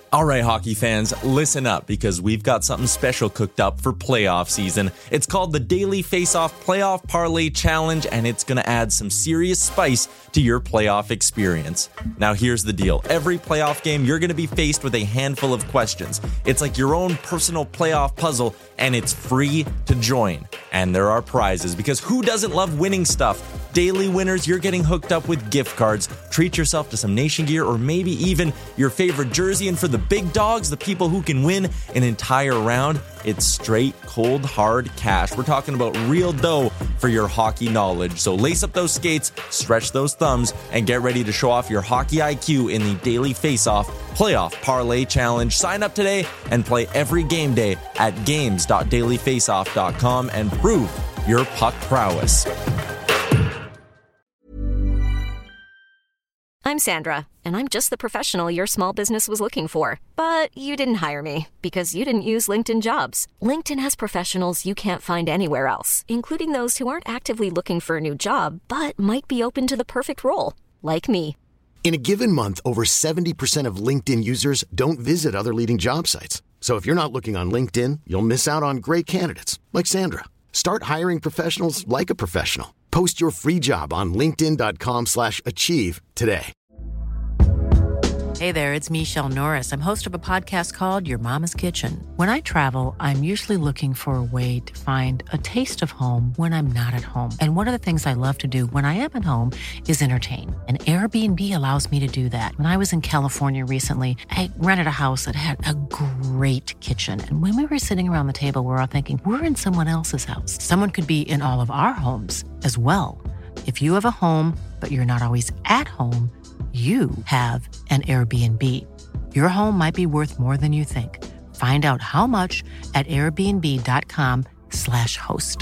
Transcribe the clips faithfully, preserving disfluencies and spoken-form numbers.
All right, hockey fans, listen up because we've got something special cooked up for playoff season. It's called the Daily Face-Off Playoff Parlay Challenge, and it's going to add some serious spice to your playoff experience. Now, here's the deal. Every playoff game, you're going to be faced with a handful of questions. It's like your own personal playoff puzzle, and it's free to join. And there are prizes, because who doesn't love winning stuff? Daily winners, you're getting hooked up with gift cards. Treat yourself to some Nation gear or maybe even your favorite jersey. And for the big dogs, the people who can win an entire round, it's straight, cold, hard cash. We're talking about real dough for your hockey knowledge. So lace up those skates, stretch those thumbs, and get ready to show off your hockey I Q in the Daily Face-Off Playoff Parlay Challenge. Sign up today and play every game day at games dot daily face off dot com and prove your puck prowess. I'm Sandra, and I'm just the professional your small business was looking for. But you didn't hire me because you didn't use LinkedIn Jobs. LinkedIn has professionals you can't find anywhere else, including those who aren't actively looking for a new job, but might be open to the perfect role, like me. In a given month, over seventy percent of LinkedIn users don't visit other leading job sites. So if you're not looking on LinkedIn, you'll miss out on great candidates like Sandra. Start hiring professionals like a professional. Post your free job on linkedin dot com slash achieve today. Hey there, it's Michelle Norris. I'm host of a podcast called Your Mama's Kitchen. When I travel, I'm usually looking for a way to find a taste of home when I'm not at home. And one of the things I love to do when I am at home is entertain. And Airbnb allows me to do that. When I was in California recently, I rented a house that had a great kitchen. And when we were sitting around the table, we were all thinking, we're in someone else's house. Someone could be in all of our homes as well. If you have a home, but you're not always at home, you have an Airbnb. Your home might be worth more than you think. Find out how much at airbnb dot com slash host.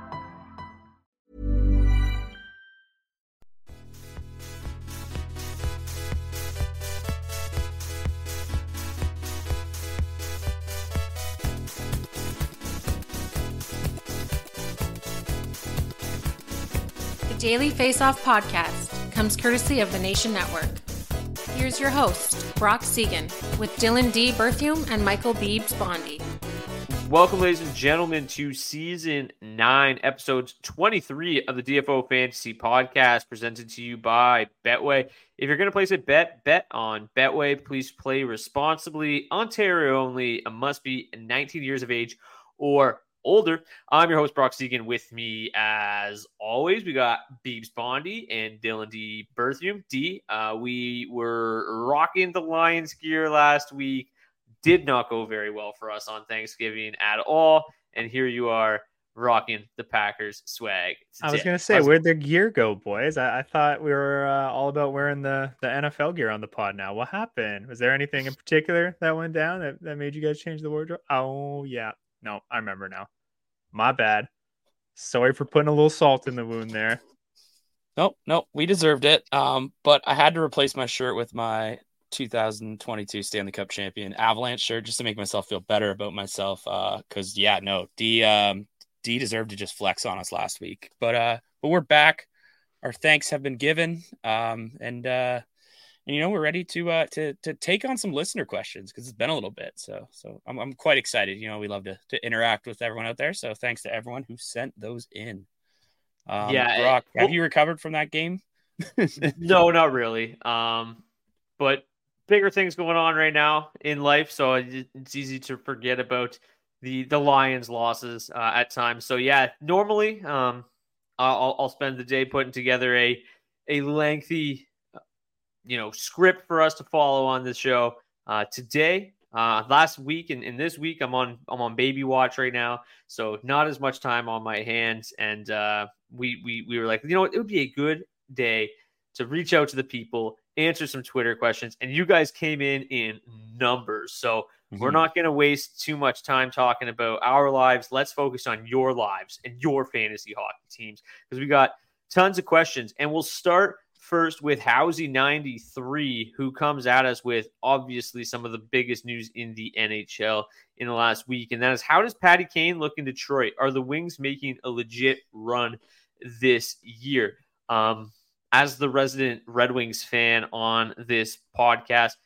The Daily Face-Off Podcast comes courtesy of the Nation Network. Here's your host, Brock Segan, with Dylan D. Berthium and Michael Beebs Bondy. Welcome, ladies and gentlemen, to Season nine, Episode twenty-three of the D F O Fantasy Podcast, presented to you by Betway. If you're going to place a bet, bet on Betway. Please play responsibly. Ontario only, must be nineteen years of age or older. I'm your host, Brock Segan. With me, as always, we got Beebs Bondy and Dylan D. Berthium. D, uh, we were rocking the Lions gear last week. Did not go very well for us on Thanksgiving at all. And here you are rocking the Packers swag today. I was going to say, was... where'd their gear go, boys? I, I thought we were uh, all about wearing the, the N F L gear on the pod now. What happened? Was there anything in particular that went down that, that made you guys change the wardrobe? Oh, yeah. No, I remember now. My bad. Sorry for putting a little salt in the wound there. Nope, nope. We deserved it. Um, but I had to replace my shirt with my two thousand twenty-two Stanley Cup champion Avalanche shirt just to make myself feel better about myself. Uh, because yeah, no, D um D deserved to just flex on us last week. But uh, but we're back. Our thanks have been given. Um, and uh. And, you know, we're ready to uh, to to take on some listener questions because it's been a little bit. So so I'm I'm quite excited. You know, we love to to interact with everyone out there. So thanks to everyone who sent those in. Um, yeah. Brock, well, have you recovered from that game? No, not really. Um, but bigger things going on right now in life. So it's easy to forget about the the Lions losses uh, at times. So, yeah, normally um, I'll, I'll spend the day putting together a a lengthy you know, script for us to follow on this show. Uh, today, uh, last week and, and this week, I'm on I'm on baby watch right now, so not as much time on my hands. And uh, we we we were like, you know what, it would be a good day to reach out to the people, answer some Twitter questions, and you guys came in in numbers. So mm-hmm. we're not going to waste too much time talking about our lives. Let's focus on your lives and your fantasy hockey teams because we got tons of questions, and we'll start first with Housey ninety-three, who comes at us with obviously some of the biggest news in the N H L in the last week. And that is, how does Patty Kane look in Detroit? Are the Wings making a legit run this year? Um, as the resident Red Wings fan on this podcast,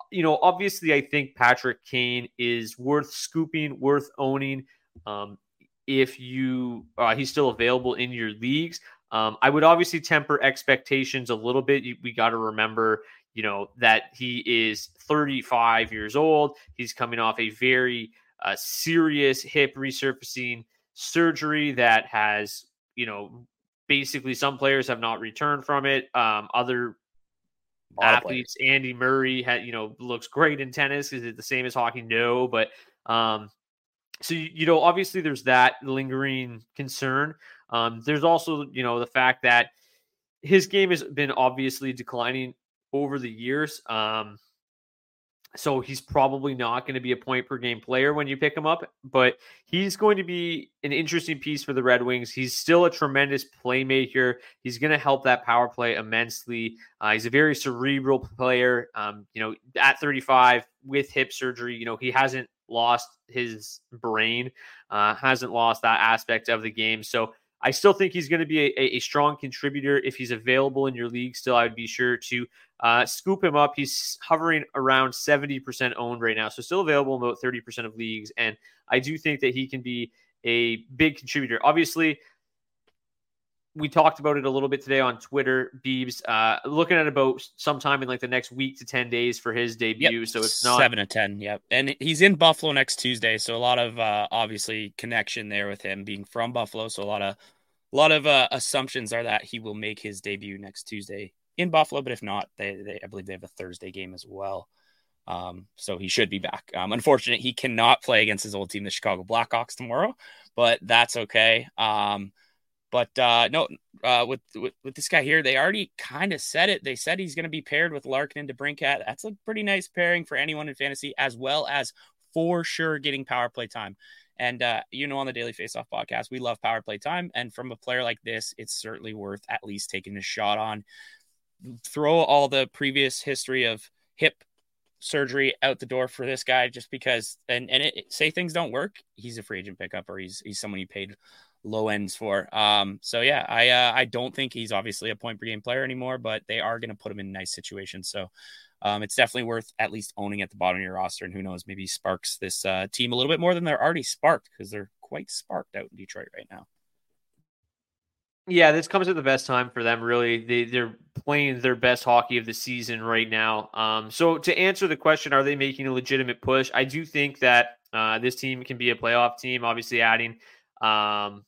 you know, obviously, I think Patrick Kane is worth scooping, worth owning. Um, if you uh, he's still available in your leagues. Um, I would obviously temper expectations a little bit. We got to remember, you know, that he is thirty-five years old. He's coming off a very uh, serious hip resurfacing surgery that has, you know, basically some players have not returned from it. Um, other athletes, Andy Murray, had, you know, looks great in tennis. Is it the same as hockey? No, but um, so, you know, obviously there's that lingering concern. Um, there's also, you know, the fact that his game has been obviously declining over the years. Um, so he's probably not going to be a point per game player when you pick him up, but he's going to be an interesting piece for the Red Wings. He's still a tremendous playmaker. He's going to help that power play immensely. Uh, he's a very cerebral player. Um, you know, at thirty-five with hip surgery, you know, he hasn't lost his brain, uh, hasn't lost that aspect of the game. So I still think he's going to be a, a strong contributor. If he's available in your league still, I would be sure to uh, scoop him up. He's hovering around seventy percent owned right now, so still available in about thirty percent of leagues. And I do think that he can be a big contributor. Obviously, we talked about it a little bit today on Twitter. Beebs, uh, looking at about sometime in like the next week to ten days for his debut. Yep. So it's not seven to ten. Yep. And he's in Buffalo next Tuesday. So a lot of, uh, obviously connection there with him being from Buffalo. So a lot of, a lot of, uh, assumptions are that he will make his debut next Tuesday in Buffalo. But if not, they, they, I believe they have a Thursday game as well. Um, so he should be back. Um, unfortunately, he cannot play against his old team, the Chicago Blackhawks, tomorrow, but that's okay. Um, But uh, no, uh, with, with with this guy here, they already kind of said it. They said he's going to be paired with Larkin and DeBrincat. That's a pretty nice pairing for anyone in fantasy, as well as for sure getting power play time. And, uh, you know, on the Daily Faceoff podcast, we love power play time. And from a player like this, it's certainly worth at least taking a shot on. Throw all the previous history of hip surgery out the door for this guy just because, and, and it, say things don't work, he's a free agent pickup, or he's he's someone you paid low ends for. Um, so yeah, I uh, I don't think he's obviously a point per game player anymore, but they are going to put him in nice situations. So um, it's definitely worth at least owning at the bottom of your roster. And who knows, maybe sparks this uh, team a little bit more than they're already sparked, because they're quite sparked out in Detroit right now. Yeah, this comes at the best time for them, really. They, they're playing their best hockey of the season right now. Um, so to answer the question, are they making a legitimate push? I do think that uh, this team can be a playoff team. Obviously, adding um,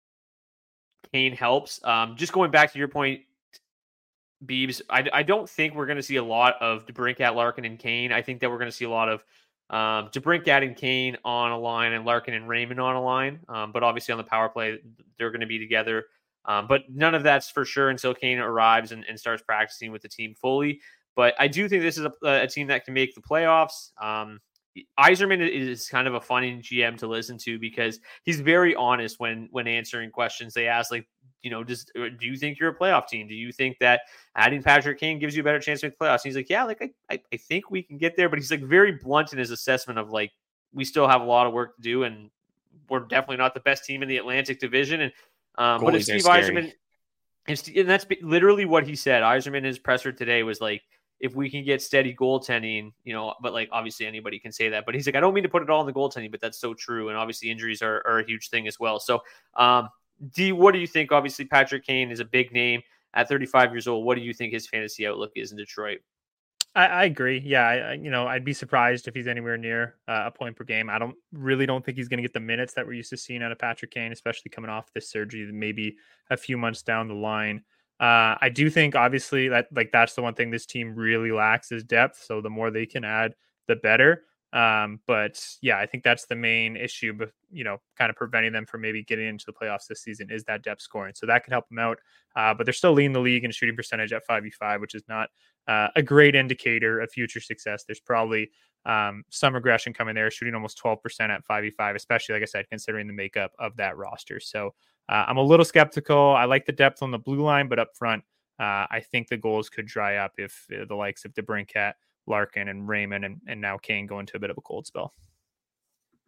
Kane helps. Um, just going back to your point, Beebs, I, I don't think we're going to see a lot of DeBrincat, Larkin, and Kane. I think that we're going to see a lot of um, DeBrincat and Kane on a line and Larkin and Raymond on a line. Um, but obviously on the power play, they're going to be together. Um, but none of that's for sure until Kane arrives and, and starts practicing with the team fully. But I do think this is a, a team that can make the playoffs. Um, Yzerman is kind of a funny G M to listen to because he's very honest when when answering questions. They ask, like, you know, just do you think you're a playoff team? Do you think that adding Patrick Kane gives you a better chance to make the playoffs? And he's like, yeah, like I, I, I think we can get there. But he's like very blunt in his assessment of like, we still have a lot of work to do, and we're definitely not the best team in the Atlantic Division. And um, but if Steve Yzerman, if, and that's literally what he said. Yzerman, his presser today was like, if we can get steady goaltending, you know, but like obviously anybody can say that, but he's like, I don't mean to put it all in the goaltending, but that's so true. And obviously injuries are, are a huge thing as well. So, um, D, what do you think? Obviously Patrick Kane is a big name at thirty-five years old. What do you think his fantasy outlook is in Detroit? I, I agree. Yeah, I, you know, I'd be surprised if he's anywhere near uh, a point per game. I don't really don't think he's going to get the minutes that we're used to seeing out of Patrick Kane, especially coming off this surgery, maybe a few months down the line. Uh, I do think, obviously, that like that's the one thing this team really lacks is depth. So the more they can add, the better. Um, but yeah, I think that's the main issue, but you know, kind of preventing them from maybe getting into the playoffs this season is that depth scoring. So that could help them out. Uh, but they're still leading the league in shooting percentage at five v five, which is not uh, a great indicator of future success. There's probably um, some regression coming there, shooting almost twelve percent at five v five, especially, like I said, considering the makeup of that roster. So uh, I'm a little skeptical. I like the depth on the blue line, but up front, uh, I think the goals could dry up if uh, the likes of DeBrincat, Larkin, and Raymond, and, and now Kane go into a bit of a cold spell.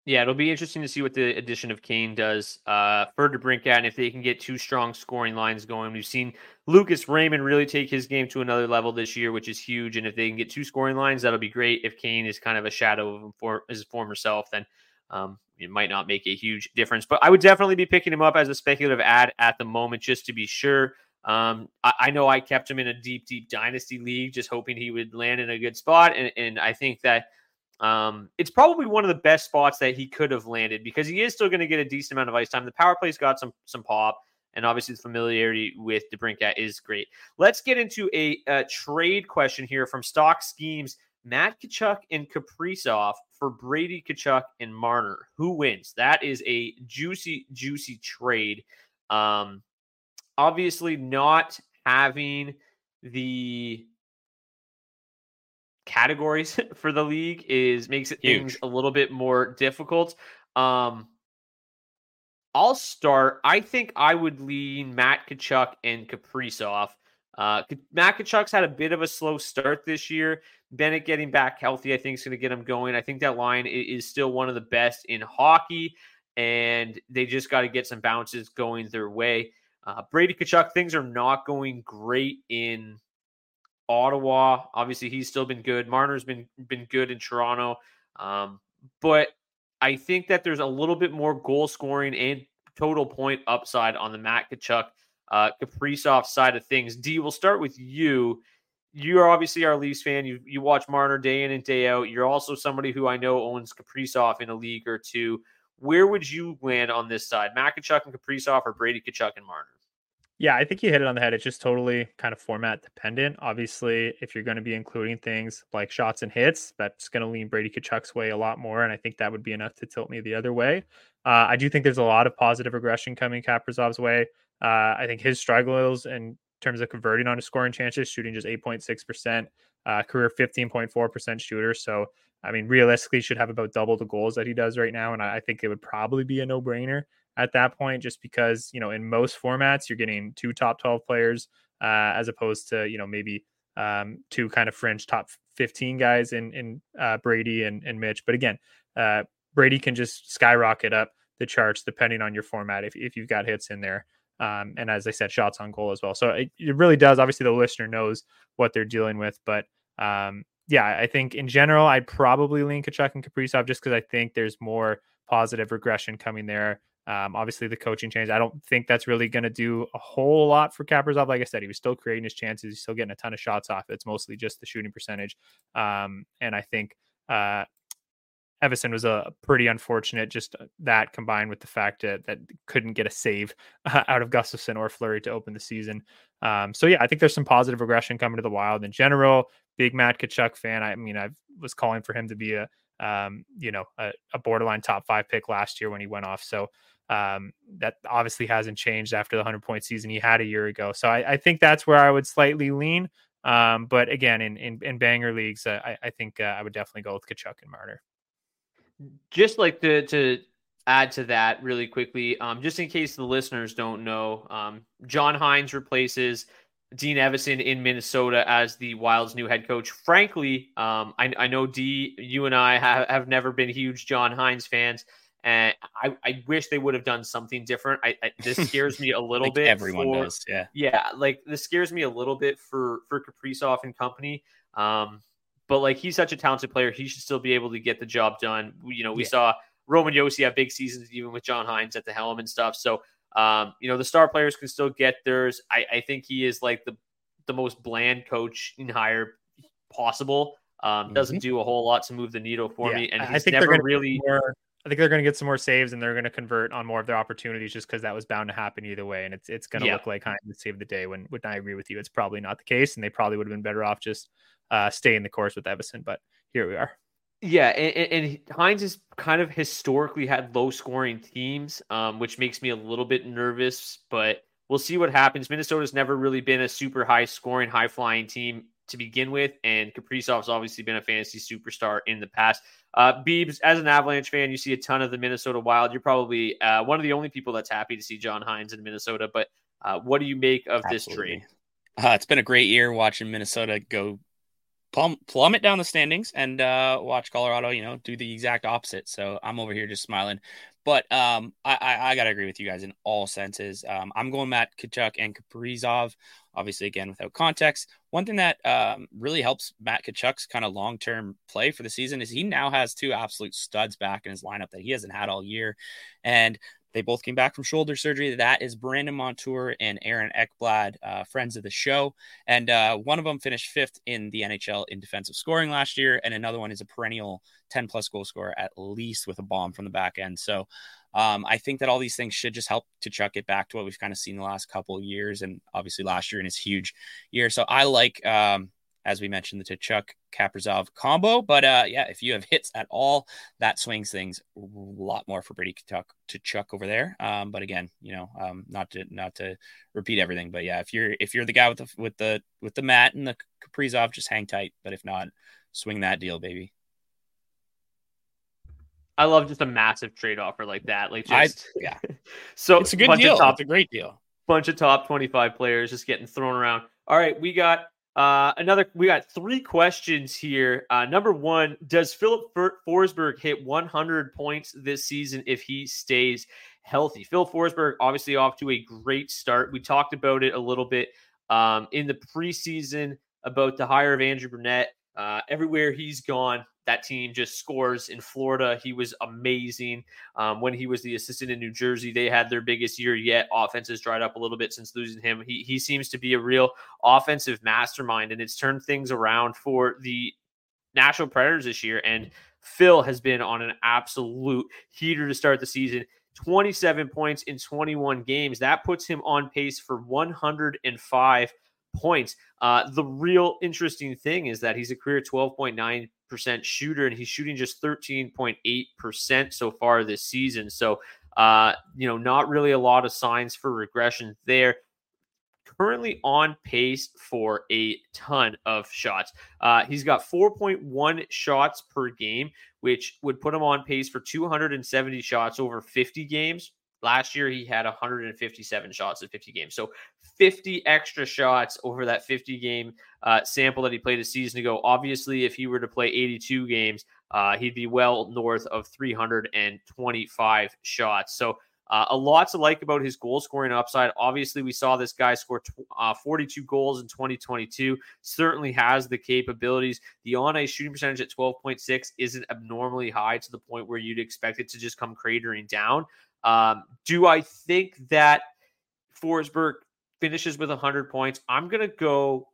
Yeah, it'll be interesting to see what the addition of Kane does uh, for DeBrincat, and if they can get two strong scoring lines going. We've seen Lucas Raymond really take his game to another level this year, which is huge. And if they can get two scoring lines, that'll be great. If Kane is kind of a shadow of him for, his former self, then um, it might not make a huge difference. But I would definitely be picking him up as a speculative ad at the moment, just to be sure. Um, I, I know I kept him in a deep, deep dynasty league, just hoping he would land in a good spot. And, and I think that Um, it's probably one of the best spots that he could have landed, because he is still going to get a decent amount of ice time. The power play's got some some pop, and obviously the familiarity with DeBrincat is great. Let's get into a, a trade question here from Stock Schemes. Matt Tkachuk and Kaprizov for Brady Tkachuk and Marner. Who wins? That is a juicy, juicy trade. Um, obviously not having the categories for the league is makes it Huge. things a little bit more difficult. Um, I'll start. I think I would lean Matt Tkachuk and Kaprizov. Uh, Matt Tkachuk's had a bit of a slow start this year. Bennett getting back healthy, I think, is going to get him going. I think that line is still one of the best in hockey, and they just got to get some bounces going their way. Uh, Brady Tkachuk, things are not going great in Ottawa. Obviously, he's still been good. Marner's been been good in Toronto. Um, but I think that there's a little bit more goal scoring and total point upside on the Matt Tkachuk, uh, Kaprizov side of things. D, we'll start with you. You are obviously our Leafs fan. You you watch Marner day in and day out. You're also somebody who I know owns Kaprizov in a league or two. Where would you land on this side? Matt Tkachuk and Kaprizov, or Brady Tkachuk and Marner? Yeah, I think you hit it on the head. It's just totally kind of format dependent. Obviously, if you're going to be including things like shots and hits, that's going to lean Brady Tkachuk's way a lot more. And I think that would be enough to tilt me the other way. Uh, I do think there's a lot of positive regression coming Kaprizov's way. Uh, I think his struggles in terms of converting on his scoring chances, shooting just eight point six percent, uh, career fifteen point four percent shooter. So, I mean, realistically, should have about double the goals that he does right now. And I, I think it would probably be a no-brainer at that point, just because, you know, in most formats, you're getting two top twelve players uh, as opposed to, you know, maybe um, two kind of fringe top fifteen guys in, in uh, Brady and, and Mitch. But again, uh, Brady can just skyrocket up the charts depending on your format if, if you've got hits in there. Um, and as I said, shots on goal as well. So it, it really does. Obviously, the listener knows what they're dealing with. But um, yeah, I think in general, I'd probably lean Tkachuk and Kaprizov just because I think there's more positive regression coming there. Um, obviously, the coaching change, I don't think that's really going to do a whole lot for Kaprizov. Like I said, he was still creating his chances. He's still getting a ton of shots off. It's mostly just the shooting percentage. Um, and I think uh, Evason was a pretty unfortunate, just that combined with the fact that, that couldn't get a save uh, out of Gustafsson or Fleury to open the season. Um, so, yeah, I think there's some positive regression coming to the Wild in general. Big Matt Tkachuk fan. I mean, I was calling for him to be a, um, you know, a, a borderline top five pick last year when he went off. So um, that obviously hasn't changed after the hundred point season he had a year ago. So I, I think that's where I would slightly lean. Um, but again, in, in, in banger leagues, uh, I, I think uh, I would definitely go with Tkachuk and Marner. Just like to, to add to that really quickly, um, just in case the listeners don't know, um, John Hynes replaces Dean Evason in Minnesota as the Wild's new head coach. Frankly, um, I, I know D, you and I have, have never been huge John Hynes fans, and I, I wish they would have done something different. I, I this scares me a little bit. Everyone for, does, yeah, yeah. Like this scares me a little bit for for Kaprizov and company. Um, but like he's such a talented player, he should still be able to get the job done. You know, we yeah. saw Roman Josi have big seasons even with John Hynes at the helm and stuff. So. Um, you know, the star players can still get theirs. I, I think he is like the, the most bland coach in hire possible. Um, mm-hmm. Doesn't do a whole lot to move the needle for yeah. me. And he's I think never they're really, more, I think they're going to get some more saves and they're going to convert on more of their opportunities just because that was bound to happen either way. And it's, it's going to yeah. look like Hynes would save the day when, when I agree with you. It's probably not the case. And they probably would have been better off just uh, staying the course with Evason, but here we are. Yeah, and, and Hynes has kind of historically had low-scoring teams, um, which makes me a little bit nervous, but we'll see what happens. Minnesota's never really been a super high-scoring, high-flying team to begin with, and Kaprizov's obviously been a fantasy superstar in the past. Uh, Beebs, as an Avalanche fan, you see a ton of the Minnesota Wild. You're probably uh, one of the only people that's happy to see John Hynes in Minnesota, but uh, what do you make of Absolutely. this trade? Uh, it's been a great year watching Minnesota go plum- plummet down the standings and uh, watch Colorado, you know, do the exact opposite. So I'm over here just smiling. But um, I, I, I got to agree with you guys in all senses. Um, I'm going Matt Tkachuk and Kaprizov, obviously, again, without context. One thing that um, really helps Matt Tkachuk's kind of long-term play for the season is he now has two absolute studs back in his lineup that he hasn't had all year. And they both came back from shoulder surgery. That is Brandon Montour and Aaron Ekblad, uh, friends of the show. And uh, one of them finished fifth in the N H L in defensive scoring last year. And another one is a perennial ten-plus goal scorer, at least with a bomb from the back end. So um, I think that all these things should just help Tkachuk get back to what we've kind of seen the last couple of years. And obviously last year in his huge year. So I like, um, as we mentioned, the Tkachuk Kaprizov combo. But uh, yeah, if you have hits at all, that swings things a lot more for Brady Tkachuk, Tkachuk over there. Um, but again, you know, um, not to not to repeat everything, but yeah, if you're if you're the guy with the with the with the Matt and the Kaprizov, just hang tight. But if not, swing that deal, baby. I love just a massive trade offer like that. Like, just I, yeah, so it's a good deal. Top, it's a great deal. Bunch of top twenty-five players just getting thrown around. All right, we got. Uh, another, we got three questions here. Uh, number one, does Philip Forsberg hit one hundred points this season if he stays healthy? Phil Forsberg, obviously off to a great start. We talked about it a little bit um, in the preseason about the hire of Andrew Brunette. Uh, everywhere he's gone, that team just scores. In Florida, he was amazing. Um, when he was the assistant in New Jersey, they had their biggest year yet. Offense has dried up a little bit since losing him. He he seems to be a real offensive mastermind, and it's turned things around for the Nashville Predators this year. And Phil has been on an absolute heater to start the season. twenty-seven points in twenty-one games. That puts him on pace for one hundred five points. Uh, the real interesting thing is that he's a career twelve point nine percent shooter, and he's shooting just thirteen point eight percent so far this season. So, uh, you know, not really a lot of signs for regression there. Currently on pace for a ton of shots. Uh, he's got four point one shots per game, which would put him on pace for two hundred seventy shots over fifty games. Last year, he had one hundred fifty-seven shots in fifty games. So fifty extra shots over that fifty game uh, sample that he played a season ago. Obviously, if he were to play eighty-two games, uh, he'd be well north of three hundred twenty-five shots. So uh, a lot to like about his goal scoring upside. Obviously, we saw this guy score t- uh, forty-two goals in twenty twenty-two. Certainly has the capabilities. The on-ice shooting percentage at twelve point six isn't abnormally high to the point where you'd expect it to just come cratering down. Um, do I think that Forsberg finishes with one hundred points? I'm going to go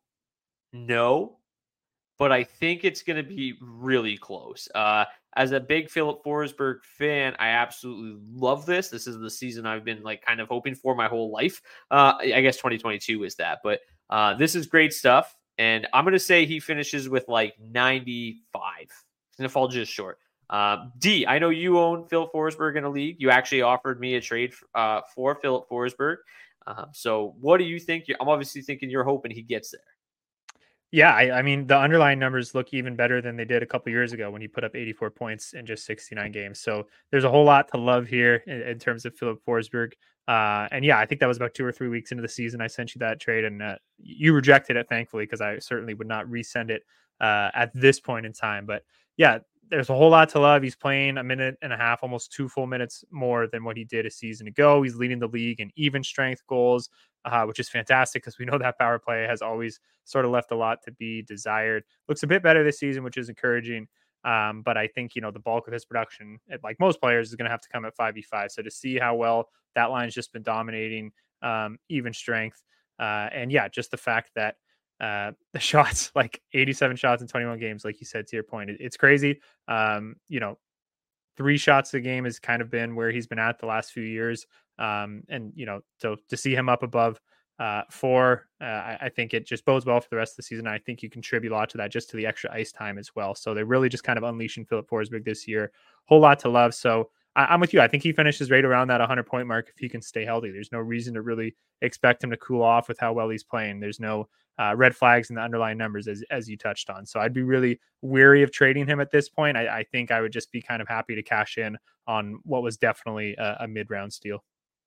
no, but I think it's going to be really close. Uh, as a big Philip Forsberg fan, I absolutely love this. This is the season I've been like kind of hoping for my whole life. Uh, I guess twenty twenty-two is that, but uh, this is great stuff. And I'm going to say he finishes with like ninety-five. He's going to fall just short. Uh, D, I know you own Phil Forsberg in a league. You actually offered me a trade uh, for Philip Forsberg. Uh, so what do you think? I'm obviously thinking you're hoping he gets there. Yeah, I, I mean, the underlying numbers look even better than they did a couple years ago when he put up eighty-four points in just sixty-nine games. So there's a whole lot to love here in, in terms of Philip Forsberg. Uh, and yeah, I think that was about two or three weeks into the season. I sent you that trade, and uh, you rejected it, thankfully, because I certainly would not resend it uh, at this point in time. But yeah, there's a whole lot to love. He's playing a minute and a half, almost two full minutes more than what he did a season ago. He's leading the league in even strength goals, uh, which is fantastic because we know that power play has always sort of left a lot to be desired. Looks a bit better this season, which is encouraging. Um, but I think, you know, the bulk of his production, like most players, is going to have to come at five v five. So to see how well that line's just been dominating um, even strength. Uh, and yeah, just the fact that uh, the shots, like eighty-seven shots in twenty-one games, like you said, to your point, it, it's crazy. Um, you know, three shots a game has kind of been where he's been at the last few years. Um, and, you know, so to see him up above uh, four, uh, I, I think it just bodes well for the rest of the season. I think you contribute a lot to that, just to the extra ice time as well. So they're really just kind of unleashing Philip Forsberg this year. Whole lot to love. So I, I'm with you. I think he finishes right around that one hundred point mark if he can stay healthy. There's no reason to really expect him to cool off with how well he's playing. There's no uh, red flags in the underlying numbers, as as you touched on. So I'd be really wary of trading him at this point. I, I think I would just be kind of happy to cash in on what was definitely a, a mid-round steal.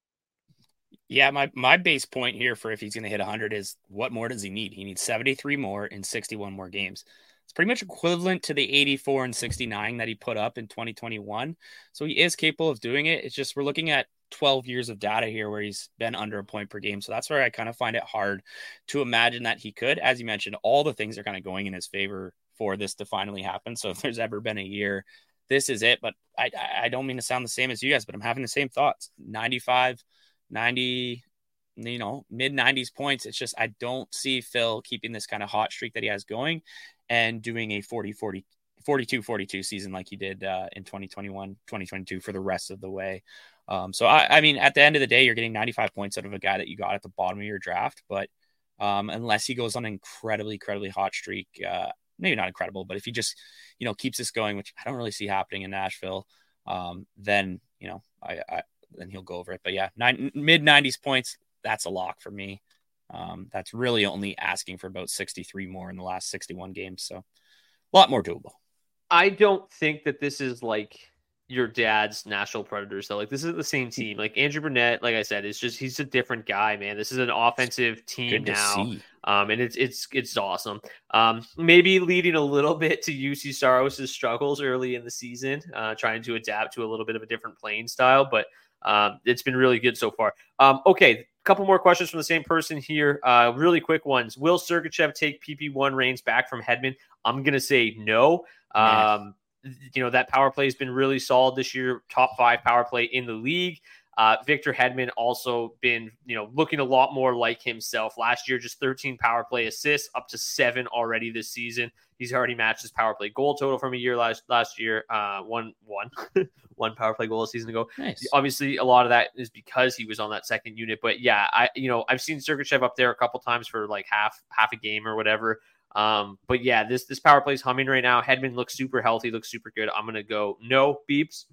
Yeah, my, my base point here for if he's going to hit one hundred is what more does he need? He needs seventy-three more in sixty-one more games. It's pretty much equivalent to the eighty-four and sixty-nine that he put up in twenty twenty-one. So he is capable of doing it. It's just we're looking at twelve years of data here where he's been under a point per game. So that's where I kind of find it hard to imagine that he could. As you mentioned, all the things are kind of going in his favor for this to finally happen. So if there's ever been a year, this is it. But I, I don't mean to sound the same as you guys, but I'm having the same thoughts. ninety-five, ninety, you know, mid nineties points. It's just, I don't see Phil keeping this kind of hot streak that he has going and doing a forty, forty, forty-two, forty-two season like he did uh, in twenty twenty-one, twenty twenty-two for the rest of the way. Um, so, I, I mean, at the end of the day, you're getting ninety-five points out of a guy that you got at the bottom of your draft. But um, unless he goes on an incredibly, incredibly hot streak, uh, maybe not incredible, but if he just, you know, keeps this going, which I don't really see happening in Nashville, um, then, you know, I, I then he'll go over it. But yeah, nine, mid nineties points, that's a lock for me. Um, that's really only asking for about sixty-three more in the last sixty-one games. So a lot more doable. I don't think that this is like your dad's Nashville Predators. So like, this is the same team. Like Andrew Brunette, like I said, it's just, he's a different guy, man. This is an offensive team now. Um, and it's, it's, it's awesome. Um, maybe leading a little bit to U C Saros' struggles early in the season, uh, trying to adapt to a little bit of a different playing style, but um, it's been really good so far. Um, okay. A couple more questions from the same person here. Uh, really quick ones. Will Sergachev take P P one reigns back from Hedman? I'm going to say no. Um, you know, that power play has been really solid this year. Top five power play in the league. Uh, Victor Hedman also been, you know, looking a lot more like himself. Last year, just thirteen power play assists, up to seven already this season. He's already matched his power play goal total from a year last last year. Uh, one one one power play goal a season ago. Nice. Obviously, a lot of that is because he was on that second unit. But yeah, I you know I've seen Sergachev up there a couple times for like half half a game or whatever. Um, but yeah, this this power play is humming right now. Hedman looks super healthy, looks super good. I'm gonna go no. Beeps.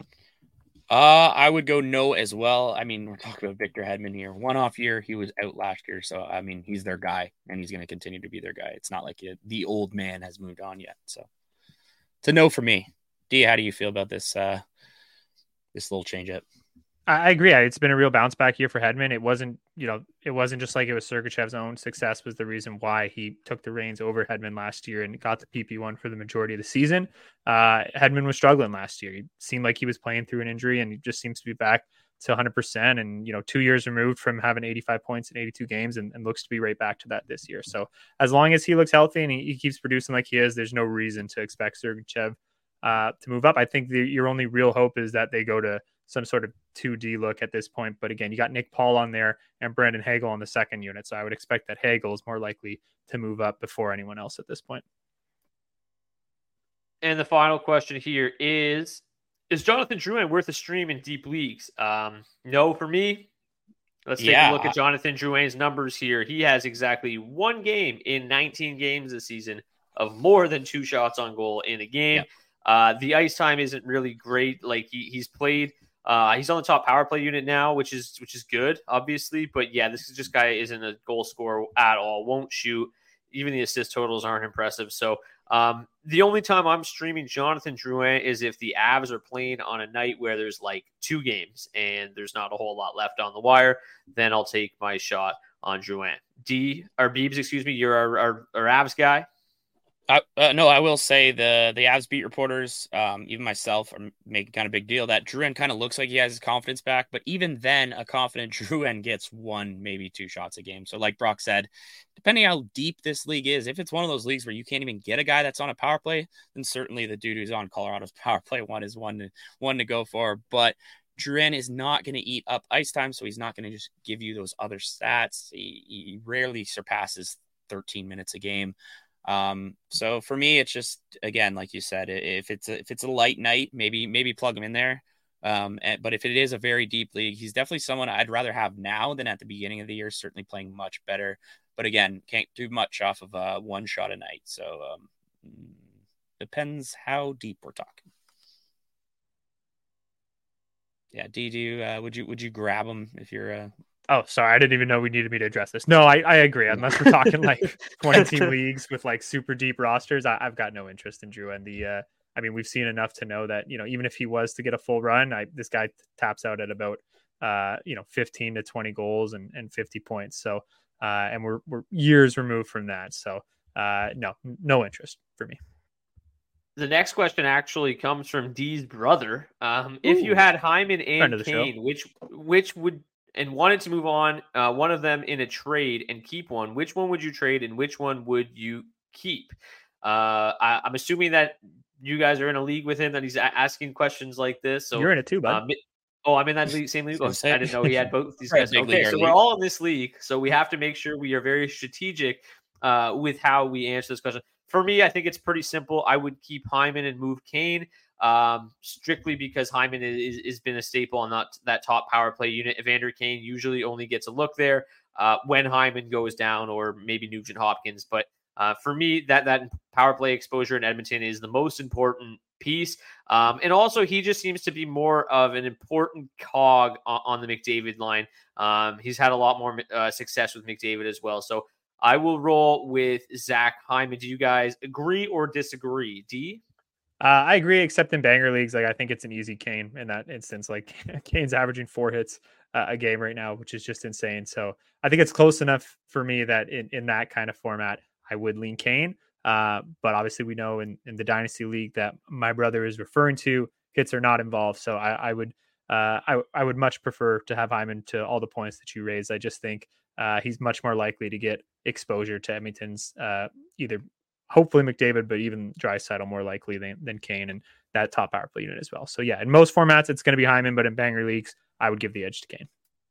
Uh, I would go no as well. I mean, we're talking about Victor Hedman here. One off year, he was out last year, so I mean, he's their guy, and he's gonna continue to be their guy. It's not like it, the old man has moved on yet. So, it's a no for me. D, how do you feel about this? Uh, this little change up? I agree. It's been a real bounce back year for Hedman. It wasn't, you know, it wasn't just like it was Sergachev's own success was the reason why he took the reins over Hedman last year and got the P P one for the majority of the season. Uh, Hedman was struggling last year. He seemed like he was playing through an injury, and he just seems to be back to one hundred percent. And, you know, two years removed from having eighty-five points in eighty-two games, and, and looks to be right back to that this year. So as long as he looks healthy and he, he keeps producing like he is, there's no reason to expect Sergachev uh, to move up. I think the, your only real hope is that they go to some sort of two D look at this point. But again, you got Nick Paul on there and Brandon Hagel on the second unit. So I would expect that Hagel is more likely to move up before anyone else at this point. And the final question here is, is Jonathan Drouin worth a stream in deep leagues? Um, no, for me. Let's take yeah. a look at Jonathan Drouin's numbers here. He has exactly one game in nineteen games this season of more than two shots on goal in a game. Yeah. Uh, the ice time isn't really great. Like he, he's played Uh, he's on the top power play unit now, which is which is good, obviously. But yeah, this is just guy isn't a goal scorer at all. Won't shoot. Even the assist totals aren't impressive. So um, the only time I'm streaming Jonathan Drouin is if the Avs are playing on a night where there's like two games and there's not a whole lot left on the wire. Then I'll take my shot on Drouin. D or Beebs, excuse me. You're our, our, our Avs guy. I, uh, no, I will say the the Avs beat reporters, um, even myself, are making kind of big deal that Drouin kind of looks like he has his confidence back. But even then, a confident Drouin gets one, maybe two shots a game. So like Brock said, depending how deep this league is, if it's one of those leagues where you can't even get a guy that's on a power play, then certainly the dude who's on Colorado's power play one is one to, one to go for. But Drouin is not going to eat up ice time, so he's not going to just give you those other stats. He, he rarely surpasses thirteen minutes a game. Um, so for me, it's just, again, like you said, if it's a, if it's a light night, maybe, maybe plug him in there. Um, and, but if it is a very deep league, he's definitely someone I'd rather have now than at the beginning of the year, certainly playing much better, but again, can't do much off of a one shot a night. So, um, depends how deep we're talking. Yeah. D, do you, uh, would you, would you grab him if you're, uh, Oh, sorry. I didn't even know we needed me to address this. No, I, I agree. Unless we're talking like twenty team leagues with like super deep rosters, I, I've got no interest in Drouin. The, uh, I mean, we've seen enough to know that, you know, even if he was to get a full run, I, this guy taps out at about, uh, you know, fifteen to twenty goals and, and fifty points. So, uh, and we're, we're years removed from that. So, uh, no, no interest for me. The next question actually comes from D's brother. Um, if you had Hyman and Kane, which which would and wanted to move on uh, one of them in a trade and keep one, which one would you trade and which one would you keep? Uh, I, I'm assuming that you guys are in a league with him, that he's a- asking questions like this. So you're in it too, bud. Um, oh, I'm in that league, same league. Oh, I didn't know he had both these guys. Right, okay, so league. we're all in this league, so we have to make sure we are very strategic uh, with how we answer this question. For me, I think it's pretty simple. I would keep Hyman and move Kane, um, strictly because Hyman is, is been a staple on that, that top power play unit. Evander Kane usually only gets a look there uh, when Hyman goes down, or maybe Nugent Hopkins. But uh, for me, that that power play exposure in Edmonton is the most important piece. Um, and also, he just seems to be more of an important cog on, on the McDavid line. Um, he's had a lot more uh, success with McDavid as well. So I will roll with Zach Hyman. Do you guys agree or disagree? D? Uh, I agree, except in banger leagues. Like, I think it's an easy Kane in that instance. Like, Kane's averaging four hits uh, a game right now, which is just insane. So I think it's close enough for me that in, in that kind of format, I would lean Kane. Uh, but obviously, we know in, in the Dynasty League that my brother is referring to, hits are not involved. So I, I would uh, I, I would much prefer to have Hyman to all the points that you raised. I just think uh, he's much more likely to get exposure to Edmonton's uh, either hopefully McDavid, but even Draisaitl more likely than, than Kane and that top power play unit as well. So yeah, in most formats, it's going to be Hyman, but in banger leagues, I would give the edge to Kane.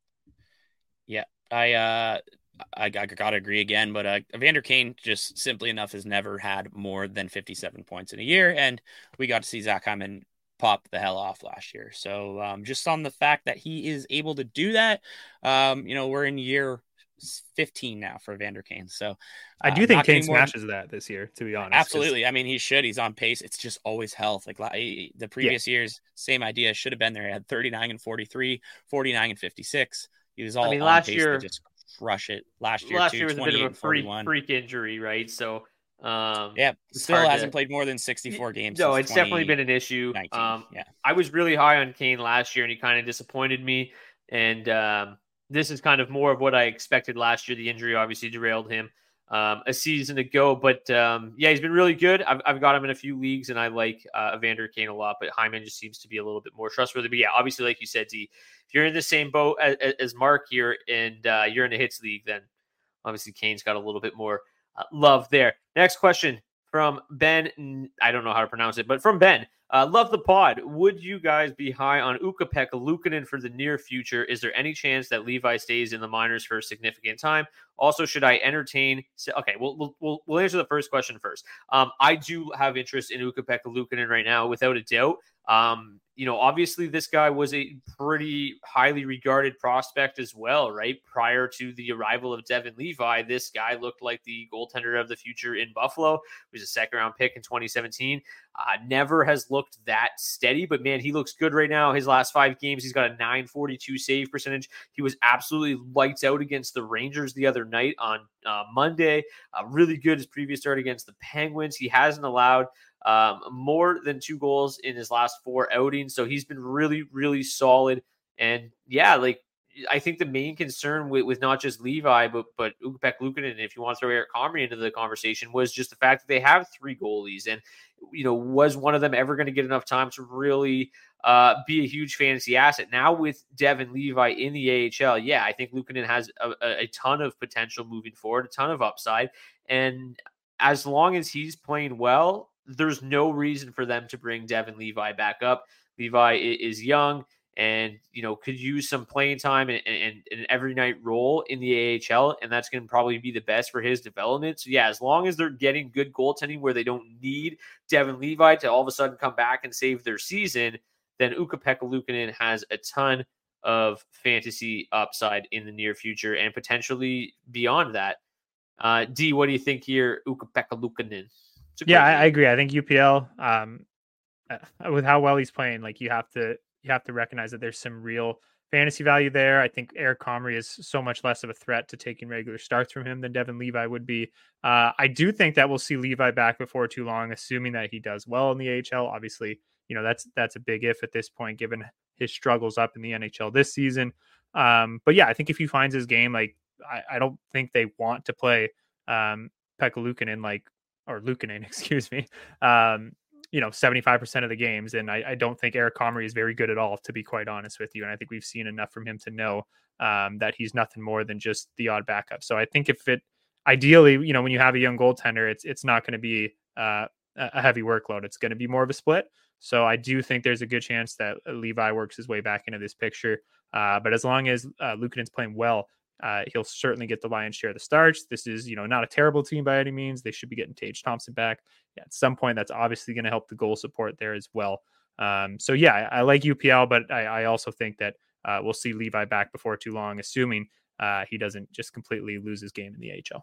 Yeah, I uh, I, I got to agree again, but uh, Evander Kane just simply enough has never had more than fifty-seven points in a year, and we got to see Zach Hyman pop the hell off last year. So um, just on the fact that he is able to do that, um, you know, we're in year fifteen now for Evander Kane. So uh, I do think Kane smashes more... that this year, to be honest. Absolutely. Cause... I mean, he should. He's on pace. It's just always health. Like the previous yeah. years, same idea. Should have been there. He had thirty-nine and forty-three, forty-nine and fifty-six. He was all I mean, on last pace year, to just crush it. Last year, last too, year was a bit of a freak, freak injury, right? So um, yeah, still hasn't to... played more than sixty-four games. No, it's definitely been an issue. Um, yeah, I was really high on Kane last year, and he kind of disappointed me. And um, this is kind of more of what I expected last year. The injury obviously derailed him um, a season ago, but um, yeah, he's been really good. I've, I've got him in a few leagues, and I like uh, Evander Kane a lot, but Hyman just seems to be a little bit more trustworthy. But yeah, obviously, like you said, D, if you're in the same boat as, as Mark here and uh, you're in a hits league, then obviously Kane's got a little bit more uh, love there. Next question from Ben. I don't know how to pronounce it, but from Ben. Uh, love the pod. Would you guys be high on Ukko-Pekka Luukkonen for the near future? Is there any chance that Levi stays in the minors for a significant time? Also, should I entertain? Okay, we'll we'll we'll, we'll answer the first question first. Um, I do have interest in Ukko-Pekka Luukkonen right now, without a doubt. Um, you know, obviously this guy was a pretty highly regarded prospect as well, right? Prior to the arrival of Devin Levi, this guy looked like the goaltender of the future in Buffalo. He was a second round pick in twenty seventeen. Uh, never has looked that steady, but man, he looks good right now. His last five games, he's got a nine forty-two save percentage. He was absolutely lights out against the Rangers the other night on uh, Monday. Uh, really good his previous start against the Penguins. He hasn't allowed um, more than two goals in his last four outings, so he's been really, really solid. And yeah, like I think the main concern with, with not just Levi, but but Ukko-Pekka Luukkonen, if you want to throw Eric Comrie into the conversation, was just the fact that they have three goalies. And, you know, was one of them ever going to get enough time to really uh, be a huge fantasy asset? Now with Devin Levi in the A H L, yeah, I think Luukkonen has a, a ton of potential moving forward, a ton of upside. And as long as he's playing well, there's no reason for them to bring Devin Levi back up. Levi is young and, you know, could use some playing time and, and, and an every night role in the A H L. And that's going to probably be the best for his development. So yeah, as long as they're getting good goaltending where they don't need Devin Levi to all of a sudden come back and save their season, then Ukko-Pekka Luukkonen has a ton of fantasy upside in the near future and potentially beyond that. Uh, D, what do you think here, Ukko-Pekka Luukkonen? Yeah, I, I agree. I think U P L, um, uh, with how well he's playing, like you have to you have to recognize that there's some real fantasy value there. I think Eric Comrie is so much less of a threat to taking regular starts from him than Devin Levi would be. Uh, I do think that we'll see Levi back before too long, assuming that he does well in the A H L. Obviously, you know, that's that's a big if at this point, given his struggles up in the N H L this season. Um, but yeah, I think if he finds his game, like I, I don't think they want to play um, Luukkonen, like, or Luukkonen, excuse me, um, you know, seventy-five percent of the games. And I, I don't think Eric Comrie is very good at all, to be quite honest with you. And I think we've seen enough from him to know um, that he's nothing more than just the odd backup. So I think if it, ideally, you know, when you have a young goaltender, it's, it's not going to be uh, a heavy workload. It's going to be more of a split. So I do think there's a good chance that Levi works his way back into this picture. Uh, but as long as uh, Luukkonen's playing well, Uh, he'll certainly get the lion's share of the starts. This is, you know, not a terrible team by any means. They should be getting Tage Thompson back. Yeah, at some point, that's obviously going to help the goal support there as well. Um, so, yeah, I, I like U P L, but I, I also think that uh, we'll see Levi back before too long, assuming uh, he doesn't just completely lose his game in the A H L.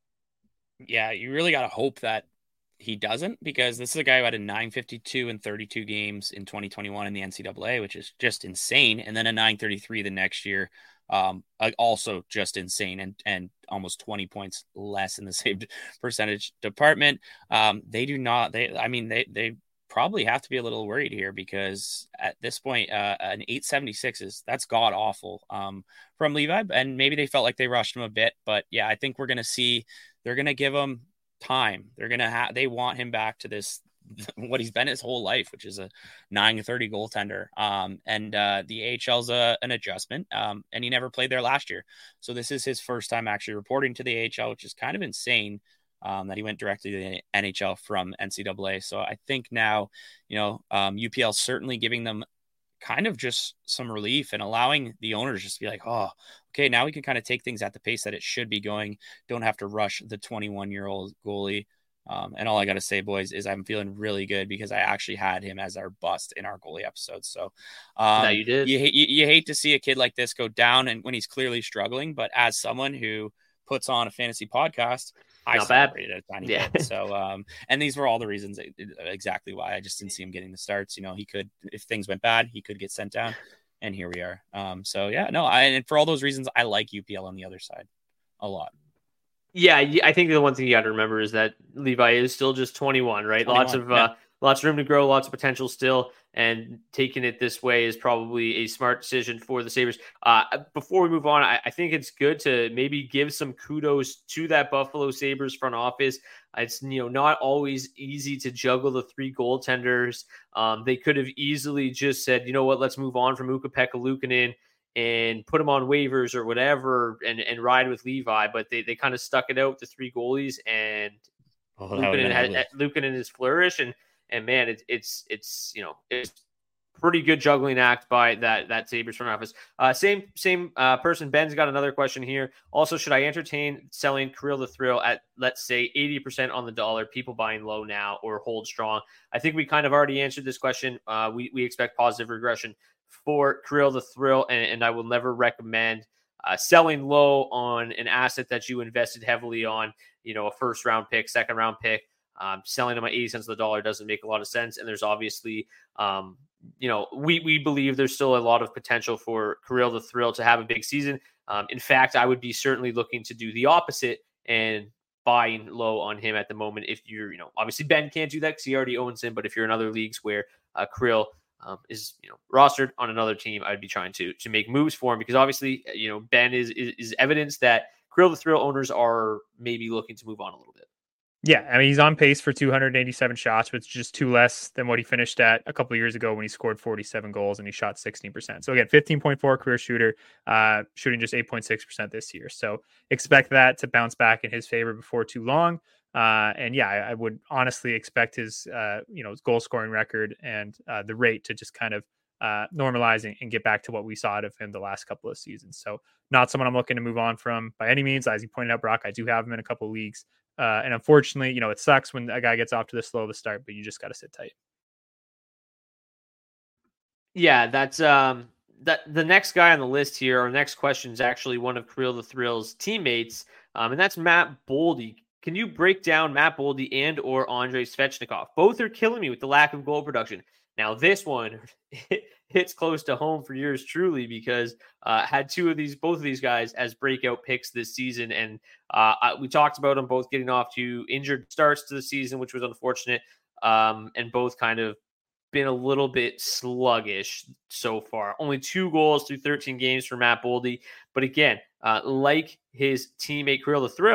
Yeah, you really got to hope that he doesn't, because this is a guy who had a nine fifty-two in thirty-two games in twenty twenty-one in the N C double A, which is just insane. And then a nine thirty-three the next year. Um, also just insane, and, and almost twenty points less in the saved percentage department. Um, they do not, they, I mean, they, they probably have to be a little worried here, because at this point, uh, an eight seventy-six is, that's god awful, um, from Levi. And maybe they felt like they rushed him a bit, but yeah, I think we're going to see, they're going to give him time. They're going to have, they want him back to this, what he's been his whole life, which is a nine thirty goaltender. Um, and uh, the A H L's a, an adjustment, um, and he never played there last year. So this is his first time actually reporting to the A H L, which is kind of insane, um, that he went directly to the N H L from N C double A. So I think now, you know, um, U P L certainly giving them kind of just some relief and allowing the owners just to be like, oh, okay, now we can kind of take things at the pace that it should be going. Don't have to rush the twenty-one year old goalie. Um, and all I got to say, boys, is I'm feeling really good, because I actually had him as our bust in our goalie episode. So um, no, you did. You, you, you hate to see a kid like this go down, and when he's clearly struggling. But as someone who puts on a fantasy podcast, I Not celebrated bad. a tiny yeah. bit. So, um, and these were all the reasons exactly why I just didn't see him getting the starts. You know, he could, if things went bad, he could get sent down, and here we are. Um, so yeah, no, I, and for all those reasons, I like U P L on the other side a lot. Yeah, I think the one thing you got to remember is that Levi is still just twenty-one, right? twenty-one, lots of yeah. uh, lots of room to grow, lots of potential still, and taking it this way is probably a smart decision for the Sabres. Uh, before we move on, I, I think it's good to maybe give some kudos to that Buffalo Sabres front office. It's, you know, not always easy to juggle the three goaltenders. Um, they could have easily just said, you know what, let's move on from Ukko-Pekka Luukkonen and put him on waivers or whatever, and, and ride with Levi. But they, they kind of stuck it out with the three goalies, and oh, Luukkonen had Luukkonen his flourish, and and man, it's it's it's you know it's pretty good juggling act by that that Sabres front office. Uh, same same uh, person. Ben's got another question here. Also, should I entertain selling Kirill the Thrill at, let's say, eighty percent on the dollar? People buying low now, or hold strong? I think we kind of already answered this question. Uh, we we expect positive regression for Kirill the Thrill, and, and I will never recommend uh, selling low on an asset that you invested heavily on, you know, a first round pick, second round pick. Um, selling them at eighty cents of the dollar doesn't make a lot of sense. And there's obviously, um, you know, we, we believe there's still a lot of potential for Kirill the Thrill to have a big season. Um, in fact, I would be certainly looking to do the opposite and buying low on him at the moment. If you're, you know, obviously Ben can't do that because he already owns him, but if you're in other leagues where uh, Kirill Um, is, you know, rostered on another team, I'd be trying to to make moves for him, because obviously, you know, Ben is is, is evidence that Kirill the Thrill owners are maybe looking to move on a little bit. Yeah, I mean, he's on pace for two hundred eighty-seven shots, which is just two less than what he finished at a couple of years ago when he scored forty-seven goals and he shot sixteen percent. So again, fifteen point four career shooter, uh, shooting just eight point six percent this year. So expect that to bounce back in his favor before too long. Uh, and yeah, I, I would honestly expect his, uh, you know, his goal scoring record and uh, the rate to just kind of uh, normalize and, and get back to what we saw out of him the last couple of seasons. So not someone I'm looking to move on from by any means. As you pointed out, Brock, I do have him in a couple of leagues. Uh, and unfortunately, you know, it sucks when a guy gets off to the slow of a start, but you just got to sit tight. Yeah, that's um, that the next guy on the list here. Our next question is actually one of Kirill the Thrill's teammates, um, and that's Matt Boldy. Can you break down Matt Boldy and or Andrei Svechnikov? Both are killing me with the lack of goal production. Now, this one hits close to home for yours truly, because uh, had two of these, both of these guys as breakout picks this season. And uh, I, we talked about them both getting off to injured starts to the season, which was unfortunate. Um, and both kind of been a little bit sluggish so far. Only two goals through thirteen games for Matt Boldy. But again, uh, like his teammate Kirill the Thrill,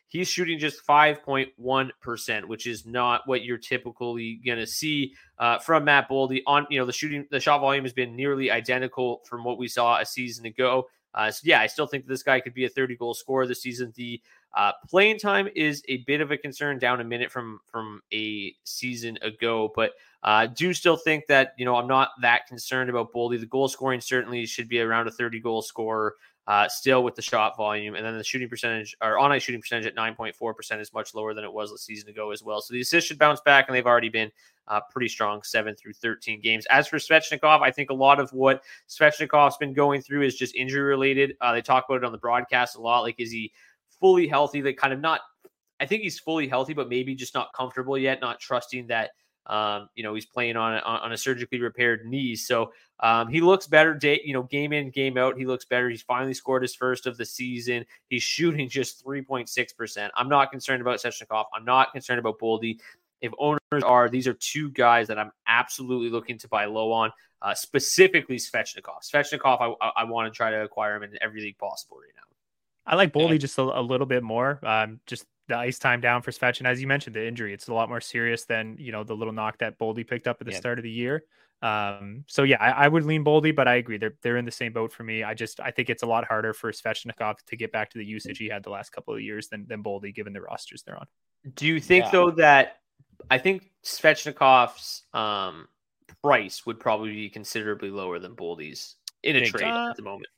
he's shooting just five point one percent, which is not what you're typically going to see uh, from Matt Boldy. On, you know, the shooting, the shot volume has been nearly identical from what we saw a season ago. Uh, so yeah, I still think this guy could be a thirty goal scorer this season. The uh, playing time is a bit of a concern, down a minute from from a season ago, but I uh, do still think that, you know, I'm not that concerned about Boldy. The goal scoring certainly should be around a thirty goal scorer. Uh, still with the shot volume, and then the shooting percentage, or on-ice shooting percentage at nine point four percent is much lower than it was a season ago as well. So the assists should bounce back, and they've already been uh, pretty strong, seven through thirteen games. As for Svechnikov, I think a lot of what Svechnikov's been going through is just injury-related. Uh, they talk about it on the broadcast a lot. Like, is he fully healthy? They kind of not, I think he's fully healthy, but maybe just not comfortable yet, not trusting that Um, you know, he's playing on a, on a surgically repaired knee. So um, he looks better day, you know, game in, game out. He looks better. He's finally scored his first of the season. He's shooting just three point six percent. I'm not concerned about Svechnikov. I'm not concerned about Boldy. If owners are, these are two guys that I'm absolutely looking to buy low on, uh, specifically Svechnikov. Svechnikov, I, I, I want to try to acquire him in every league possible right now. I like Boldy just a, a little bit more. Um, just the ice time down for Svech. And as you mentioned, the injury, it's a lot more serious than, you know, the little knock that Boldy picked up at the yeah. start of the year. Um, so yeah, I, I would lean Boldy, but I agree. They're, they're in the same boat for me. I just, I think it's a lot harder for Svechnikov to get back to the usage he had the last couple of years than, than Boldy, given the rosters they're on. Do you think yeah. though, that I think Svechnikov's um, price would probably be considerably lower than Boldy's in a trade uh, at the moment?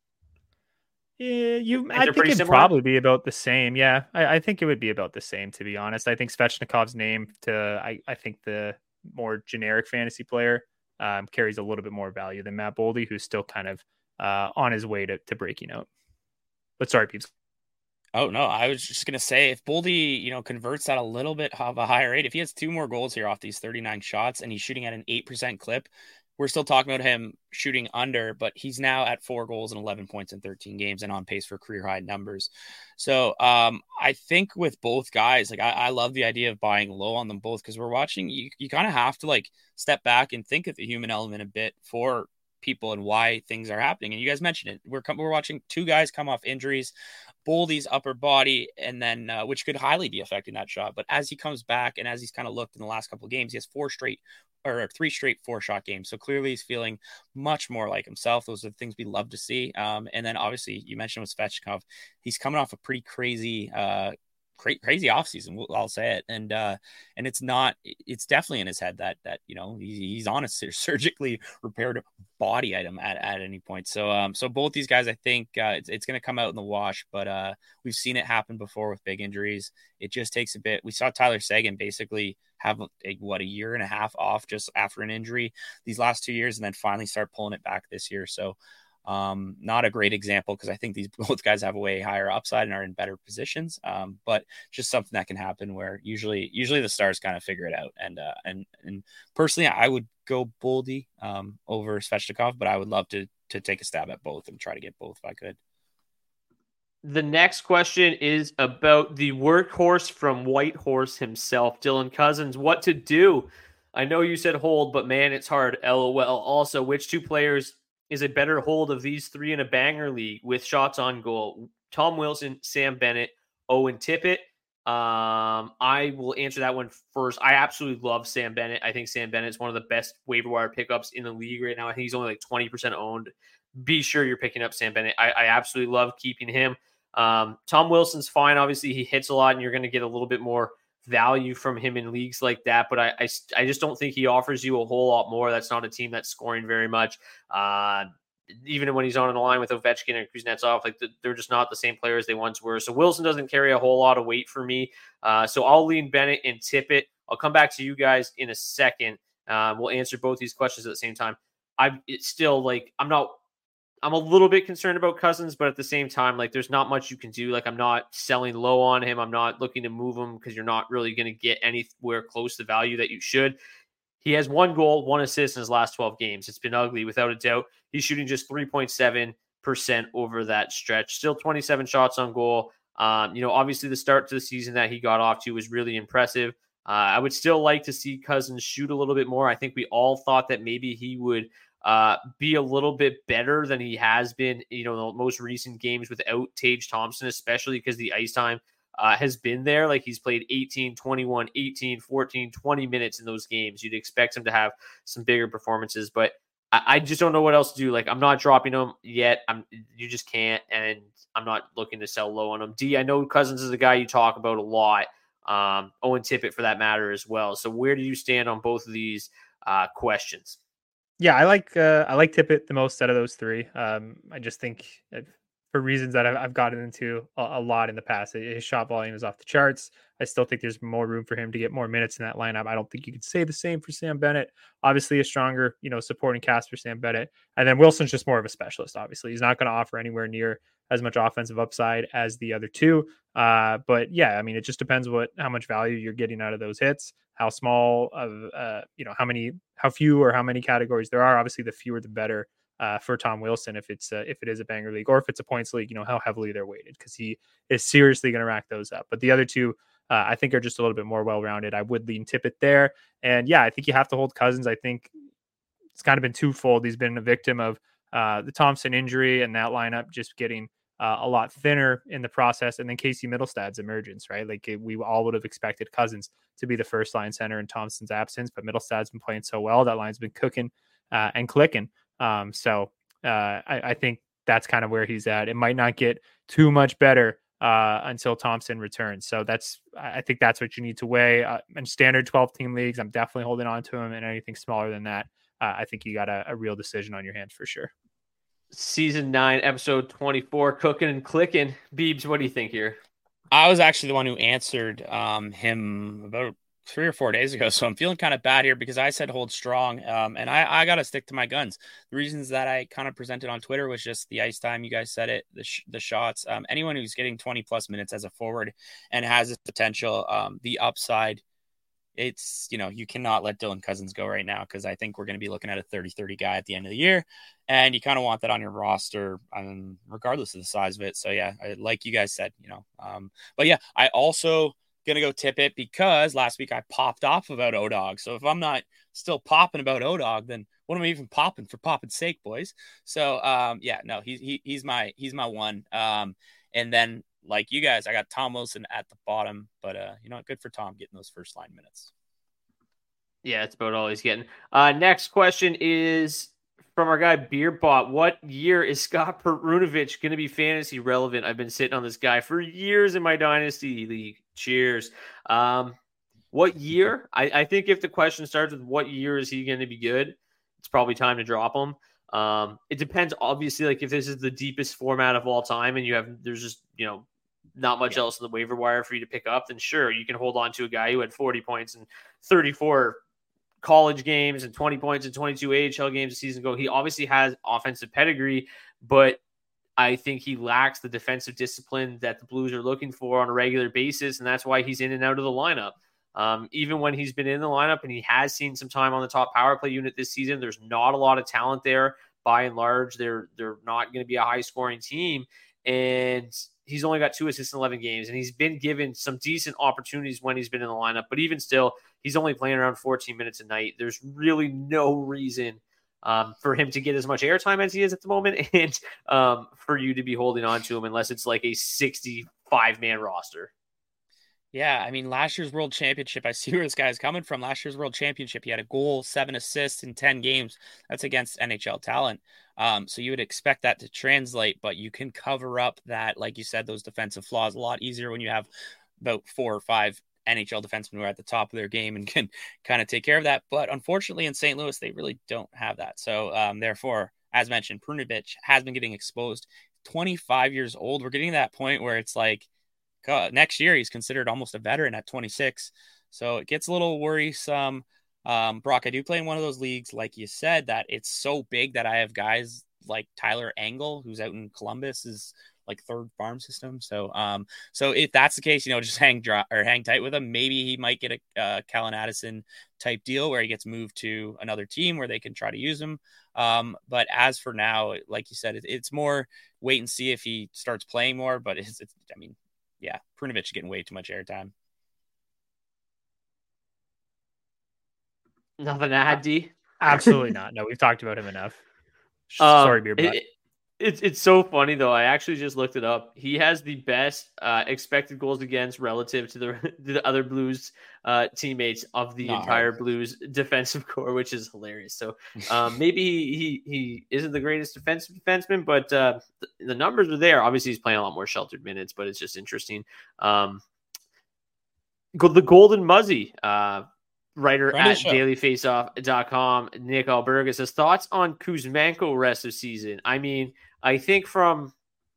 Yeah, you. I think it'd similar? probably be about the same. Yeah, I, I think it would be about the same, to be honest. I think Svechnikov's name to, I, I think the more generic fantasy player um, carries a little bit more value than Matt Boldy, who's still kind of uh, on his way to, to breaking out. But sorry, Peeps. Oh, no, I was just going to say, if Boldy, you know, converts at a little bit of a higher rate, if he has two more goals here off these thirty-nine shots and he's shooting at an eight percent clip, we're still talking about him shooting under, but he's now at four goals and eleven points in thirteen games and on pace for career high numbers. So um, I think with both guys, like I, I love the idea of buying low on them both, because we're watching, you, you kind of have to like step back and think of the human element a bit for people and why things are happening. And you guys mentioned it. We're we're watching two guys come off injuries, Boldy's upper body, and then uh, which could highly be affecting that shot. But as he comes back and as he's kind of looked in the last couple of games, he has four straight or three straight four shot games. So clearly he's feeling much more like himself. Those are the things we love to see. Um, and then obviously you mentioned with Svechnikov, he's coming off a pretty crazy, uh, cra- crazy offseason. I'll say it. And, uh, and it's not, it's definitely in his head that, that, you know, he's, he's on a surgically repaired body item at, at any point. So, um, so both these guys, I think, uh, it's, it's going to come out in the wash, but, uh, we've seen it happen before with big injuries. It just takes a bit. We saw Tyler Seguin basically have a, what, a year and a half off just after an injury these last two years, and then finally start pulling it back this year. So um, not a great example, because I think these both guys have a way higher upside and are in better positions. Um, but just something that can happen where usually, usually the stars kind of figure it out. And, uh, and, and personally, I would go Boldy um, over Svechnikov, but I would love to, to take a stab at both and try to get both if I could. The next question is about the workhorse from Whitehorse himself, Dylan Cousins. What to do? I know you said hold, but man, it's hard. LOL. Also, which two players is a better hold of these three in a banger league with shots on goal? Tom Wilson, Sam Bennett, Owen Tippett. Um, I will answer that one first. I absolutely love Sam Bennett. I think Sam Bennett is one of the best waiver wire pickups in the league right now. I think he's only like twenty percent owned. Be sure you're picking up Sam Bennett. I, I absolutely love keeping him. Um, Tom Wilson's fine. Obviously, he hits a lot, and you're going to get a little bit more value from him in leagues like that. But I, I, I just don't think he offers you a whole lot more. That's not a team that's scoring very much. Uh, even when he's on the line with Ovechkin and Kuznetsov, like the, they're just not the same players they once were. So Wilson doesn't carry a whole lot of weight for me. Uh, so I'll lean Bennett and Tippett. I'll come back to you guys in a second. Uh, we'll answer both these questions at the same time. I it's still like I'm not. I'm a little bit concerned about Cousins, but at the same time, like there's not much you can do. Like I'm not selling low on him. I'm not looking to move him because you're not really going to get anywhere close to the value that you should. He has one goal, one assist in his last twelve games. It's been ugly without a doubt. He's shooting just three point seven percent over that stretch. Still twenty-seven shots on goal. Um, you know, obviously the start to the season that he got off to was really impressive. Uh, I would still like to see Cousins shoot a little bit more. I think we all thought that maybe he would uh, be a little bit better than he has been, you know, the most recent games without Tage Thompson, especially because the ice time uh, has been there. Like he's played eighteen, twenty-one, eighteen, fourteen, twenty minutes in those games. You'd expect him to have some bigger performances, but I, I just don't know what else to do. Like I'm not dropping him yet. I'm you just can't, and I'm not looking to sell low on him. D, I know Cousins is a guy you talk about a lot. Um, Owen Tippett for that matter as well. So where do you stand on both of these uh, questions? Yeah, I like uh, I like Tippett the most out of those three. Um, I just think uh, for reasons that I've, I've gotten into a, a lot in the past, his shot volume is off the charts. I still think there's more room for him to get more minutes in that lineup. I don't think you could say the same for Sam Bennett. Obviously, a stronger, you know, supporting cast for Sam Bennett, and then Wilson's just more of a specialist. Obviously, he's not going to offer anywhere near as much offensive upside as the other two. Uh, but yeah, I mean, it just depends what how much value you're getting out of those hits, how small of uh, you know, how many, how few or how many categories there are. Obviously, the fewer the better. Uh, for Tom Wilson, if it's uh, if it is a banger league or if it's a points league, you know how heavily they're weighted because he is seriously going to rack those up. But the other two, uh, I think, are just a little bit more well-rounded. I would lean Tippett there, and yeah, I think you have to hold Cousins. I think it's kind of been twofold. He's been a victim of uh, the Thompson injury and that lineup just getting uh, a lot thinner in the process, and then Casey Middlestad's emergence, right? Like it, we all would have expected Cousins to be the first line center in Thompson's absence, but Middlestad's been playing so well that line's been cooking uh, and clicking. Um, so uh, I, I think that's kind of where he's at. It might not get too much better uh, until Thompson returns. So that's, I think that's what you need to weigh. Uh, in standard twelve team leagues, I'm definitely holding on to him, and anything smaller than that, uh, I think you got a, a real decision on your hands for sure. Season nine, episode twenty-four, cooking and clicking. Beebs, what do you think here? I was actually the one who answered um, him about three or four days ago. So I'm feeling kind of bad here because I said hold strong. Um, and I, I got to stick to my guns. The reasons that I kind of presented on Twitter was just the ice time. You guys said it, the, sh- the shots, um, anyone who's getting twenty plus minutes as a forward and has this potential, um, the upside, it's, you know, you cannot let Dylan Cousins go right now. Cause I think we're going to be looking at a thirty thirty guy at the end of the year. And you kind of want that on your roster, um, regardless of the size of it. So yeah, I, like you guys said, you know, um, but yeah, I also, gonna go Tippett because last week I popped off about O-Dog. So if I'm not still popping about O-Dog, then what am I even popping for popping's sake, boys? So um, yeah, no, he's he, he's my he's my one. Um, and then like you guys, I got Tom Wilson at the bottom, but uh, you know, good for Tom getting those first line minutes. Yeah, it's about all he's getting. Uh, next question is from our guy Beerbot. What year is Scott Perunovich going to be fantasy relevant? I've been sitting on this guy for years in my dynasty league. Cheers. Um, what year? I, I think if the question starts with what year is he going to be good, it's probably time to drop him. Um, it depends, obviously, like if this is the deepest format of all time and you have, there's just, you know, not much yeah. else in the waiver wire for you to pick up, then sure, you can hold on to a guy who had forty points and thirty-four college games and twenty points and twenty-two A H L games a season ago. He obviously has offensive pedigree, but I think he lacks the defensive discipline that the Blues are looking for on a regular basis, and that's why he's in and out of the lineup. Um, even when he's been in the lineup and he has seen some time on the top power play unit this season, there's not a lot of talent there. By and large, they're they're not going to be a high-scoring team, and he's only got two assists in eleven games, and he's been given some decent opportunities when he's been in the lineup, but even still, he's only playing around fourteen minutes a night. There's really no reason Um, for him to get as much airtime as he is at the moment, and um, for you to be holding on to him unless it's like a sixty-five man roster. Yeah, I mean, last year's World Championship, I see where this guy's coming from. Last year's World Championship, he had a goal, seven assists in ten games. That's against N H L talent. Um, so you would expect that to translate, but you can cover up that, like you said, those defensive flaws a lot easier when you have about four or five N H L defensemen who are at the top of their game and can kind of take care of that. But unfortunately in Saint Louis, they really don't have that. So um, therefore, as mentioned, Perunovich has been getting exposed. twenty-five years old. We're getting to that point where it's like, God, next year he's considered almost a veteran at twenty-six. So it gets a little worrisome. Um, Brock, I do play in one of those leagues, like you said, that it's so big that I have guys like Tyler Angle, who's out in Columbus, is like third farm system. So, um, so if that's the case, you know, just hang dry or hang tight with him. Maybe he might get a uh, Callan Addison type deal where he gets moved to another team where they can try to use him. Um, but as for now, like you said, it, it's more wait and see if he starts playing more. But it's, it's I mean, yeah, Perunovich is getting way too much airtime. Nothing to add, D? Absolutely not. No, we've talked about him enough. Um, Sorry, beer butt. It, It's it's so funny though. I actually just looked it up. He has the best uh, expected goals against relative to the to the other Blues uh, teammates of the Not entire hard. Blues defensive core, which is hilarious. So um, maybe he, he he isn't the greatest defensive defenseman, but uh, the, the numbers are there. Obviously, he's playing a lot more sheltered minutes, but it's just interesting. Um, go the Golden Muzzy. Uh, Writer Friend of at the show. daily face off dot com, Nick Alberga says, thoughts on Kuzmenko rest of season? I mean, I think from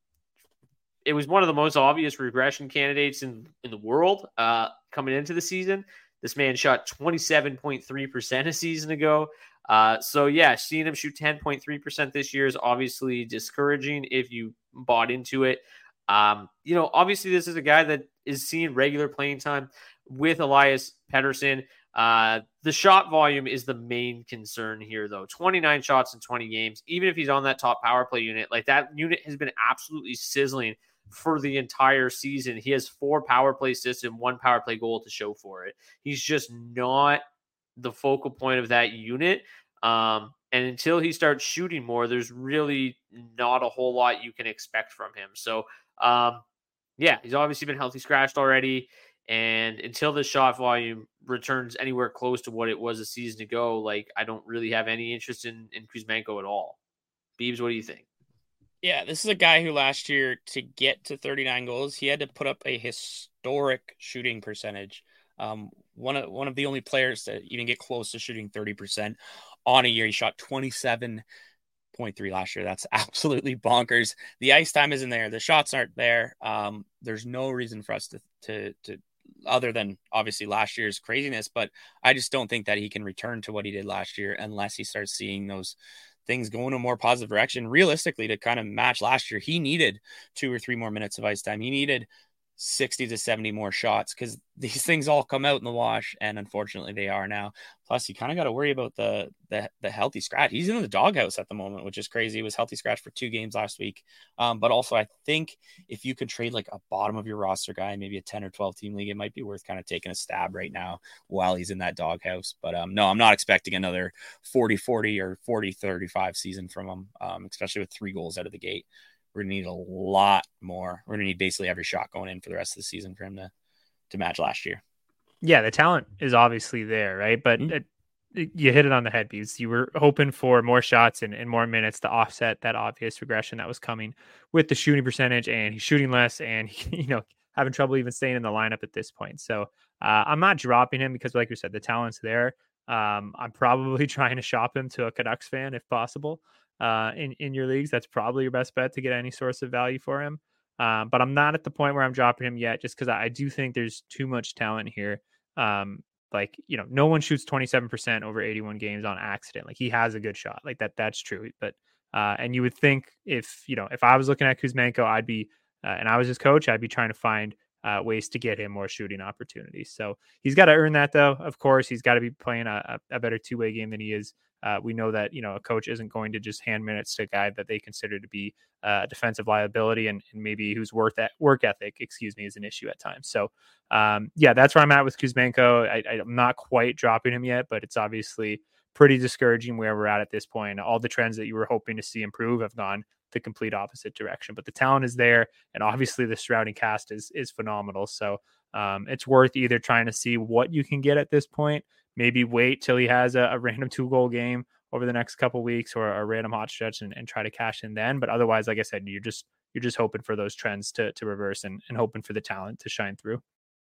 it was one of the most obvious regression candidates in, in the world uh, coming into the season. This man shot twenty-seven point three percent a season ago. Uh, so, yeah, seeing him shoot ten point three percent this year is obviously discouraging if you bought into it. Um, you know, obviously, this is a guy that is seeing regular playing time with Elias Pettersson. Uh, the shot volume is the main concern here, though. twenty-nine shots in twenty games, even if he's on that top power play unit, like that unit has been absolutely sizzling for the entire season. He has four power play assists and one power play goal to show for it. He's just not the focal point of that unit. Um, and until he starts shooting more, there's really not a whole lot you can expect from him. So, um, yeah, he's obviously been healthy scratched already. And until the shot volume returns anywhere close to what it was a season ago, like I don't really have any interest in, in Kuzmenko at all. Beebs, what do you think? Yeah, this is a guy who last year, to get to thirty-nine goals, he had to put up a historic shooting percentage. Um, one of one of the only players to even get close to shooting thirty percent on a year. He shot twenty-seven point three last year. That's absolutely bonkers. The ice time isn't there. The shots aren't there. Um, there's no reason for us to to to other than obviously last year's craziness, but I just don't think that he can return to what he did last year unless he starts seeing those things go in a more positive direction. Realistically, to kind of match last year, he needed two or three more minutes of ice time. He needed sixty to seventy more shots because these things all come out in the wash, and unfortunately they are now. Plus, you kind of got to worry about the, the the healthy scratch. He's in the doghouse at the moment, which is crazy. He was healthy scratch for two games last week. Um, but also, I think if you could trade like a bottom of your roster guy, maybe a ten or twelve team league, it might be worth kind of taking a stab right now while he's in that doghouse. But um, no, I'm not expecting another forty forty or forty thirty-five season from him, um, especially with three goals out of the gate. We're going to need a lot more. We're going to need basically every shot going in for the rest of the season for him to, to match last year. Yeah, the talent is obviously there, right? But Mm-hmm. it, it, you hit it on the head, because you were hoping for more shots and, and more minutes to offset that obvious regression that was coming with the shooting percentage, and he's shooting less and, you know, having trouble even staying in the lineup at this point. So uh, I'm not dropping him because, like you said, the talent's there. Um, I'm probably trying to shop him to a Canucks fan if possible. Uh, in, in your leagues, that's probably your best bet to get any source of value for him. Um, but I'm not at the point where I'm dropping him yet, just because I, I do think there's too much talent here. Um, like, you know, no one shoots twenty-seven percent over eighty-one games on accident. Like, he has a good shot, like that, that's true. But, uh, and you would think if, you know, if I was looking at Kuzmenko, I'd be, uh, and I was his coach, I'd be trying to find uh, ways to get him more shooting opportunities. So he's got to earn that, though. Of course, he's got to be playing a, a better two-way game than he is. Uh, we know that, you know, a coach isn't going to just hand minutes to a guy that they consider to be uh, a defensive liability, and, and maybe whose worth that work ethic, excuse me, is an issue at times. So, um, yeah, that's where I'm at with Kuzmenko. I, I'm not quite dropping him yet, but it's obviously pretty discouraging where we're at at this point. All the trends that you were hoping to see improve have gone the complete opposite direction, but the talent is there, and obviously the surrounding cast is is phenomenal. So um, it's worth either trying to see what you can get at this point, maybe wait till he has a, a random two goal game over the next couple weeks, or a random hot stretch, and, and try to cash in then. But otherwise, like I said, you're just you're just hoping for those trends to to reverse, and, and hoping for the talent to shine through.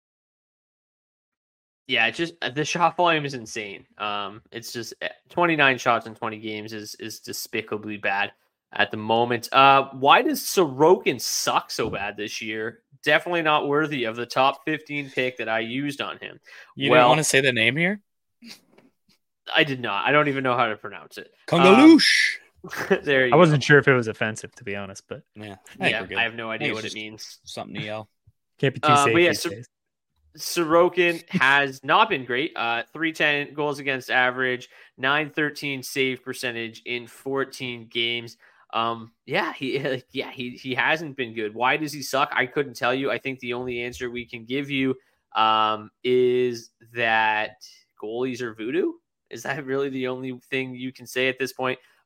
Yeah, it's just the shot volume is insane. Um, it's just twenty-nine shots in twenty games is is despicably bad at the moment. Uh, why does Sorokin suck so bad this year? Definitely not worthy of the top fifteen pick that I used on him. You well, didn't want to say the name here? I did not. I don't even know how to pronounce it. Kongaloosh. Um, there you I wasn't go. sure if it was offensive, to be honest, but Yeah, I, Yeah, think we're I good. have no I idea think what it's it just means. Something to yell. can't be too Uh, safe but yeah, these Sor- days. Sorokin has not been great. Uh, three ten goals against average, nine thirteen save percentage in fourteen games. Um, yeah, he yeah he he hasn't been good. Why does he suck? I couldn't tell you. I think the only answer we can give you um, is that goalies are voodoo. Is that really the only thing you can say at this point?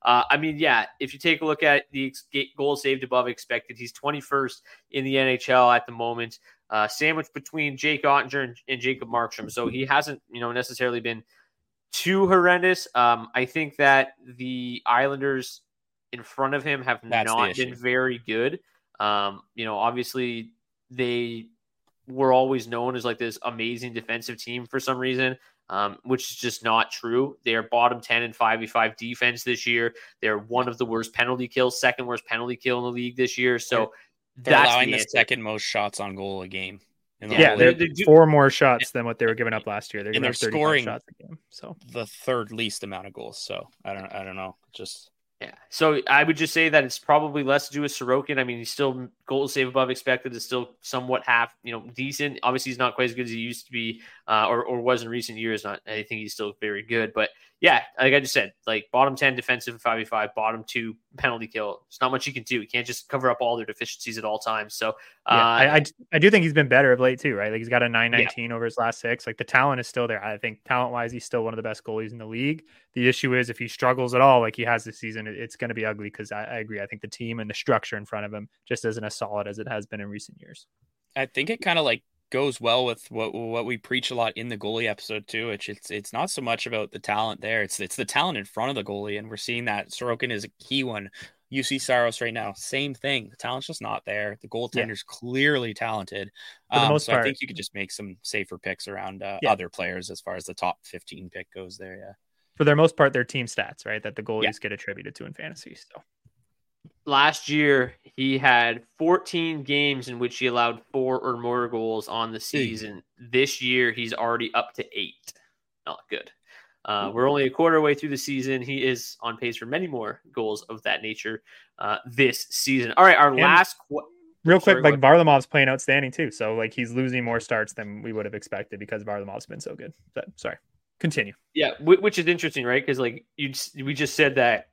uh, I mean, yeah, if you take a look at the ex- goals saved above expected, he's twenty-first in the N H L at the moment, uh, sandwiched between Jake Ottinger and, and Jacob Markstrom. So he hasn't, you know, necessarily been too horrendous. Um, I think that the Islanders in front of him have That's not been very good. Um, you know, obviously they were always known as like this amazing defensive team for some reason, um, which is just not true. They're bottom ten in five v five defense this year. They're one of the worst penalty kills, second worst penalty kill in the league this year. So they're that's allowing the, the second most shots on goal a game. The yeah, they're they do, four more shots than what they were giving up last year. They're and giving they're up scoring shots a game. So the third least amount of goals. So I don't, I don't know. Just yeah. So I would just say that it's probably less to do with Sorokin. I mean, he's still goal save above expected is still somewhat half, you know, decent. Obviously, he's not quite as good as he used to be, uh, or or was in recent years. Not, I think he's still very good, but yeah, like I just said, like bottom ten defensive five v five, bottom two penalty kill. There's not much you can do. You can't just cover up all their deficiencies at all times. So uh, yeah, I, I I do think he's been better of late too, right? Like he's got a nine nineteen yeah. over his last six. Like the talent is still there. I think talent wise, he's still one of the best goalies in the league. The issue is if he struggles at all, like he has this season, it, it's going to be ugly. Because I, I agree, I think the team and the structure in front of him just isn't as solid as it has been in recent years. I think it kind of like goes well with what what we preach a lot in the goalie episode too. It's it's it's not so much about the talent there. It's it's the talent in front of the goalie, and we're seeing that Sorokin is a key one. You see Saros right now, same thing. The talent's just not there. The goaltender's yeah. clearly talented. For the um, most so part, I think you could just make some safer picks around uh, yeah. other players as far as the top fifteen pick goes there. Yeah. For their most part, they're team stats, right? That the goalies yeah. get attributed to in fantasy. So. Last year, he had fourteen games in which he allowed four or more goals on the season. Mm. This year, he's already up to eight. Not good. Uh, we're only a quarter way through the season. He is on pace for many more goals of that nature uh, this season. All right, our and last... Qu- real quick, Sorry, like Varlamov's playing outstanding too. So like he's losing more starts than we would have expected because Varlamov's been so good. But, sorry, continue. Yeah, which is interesting, right? Because like you, we just said that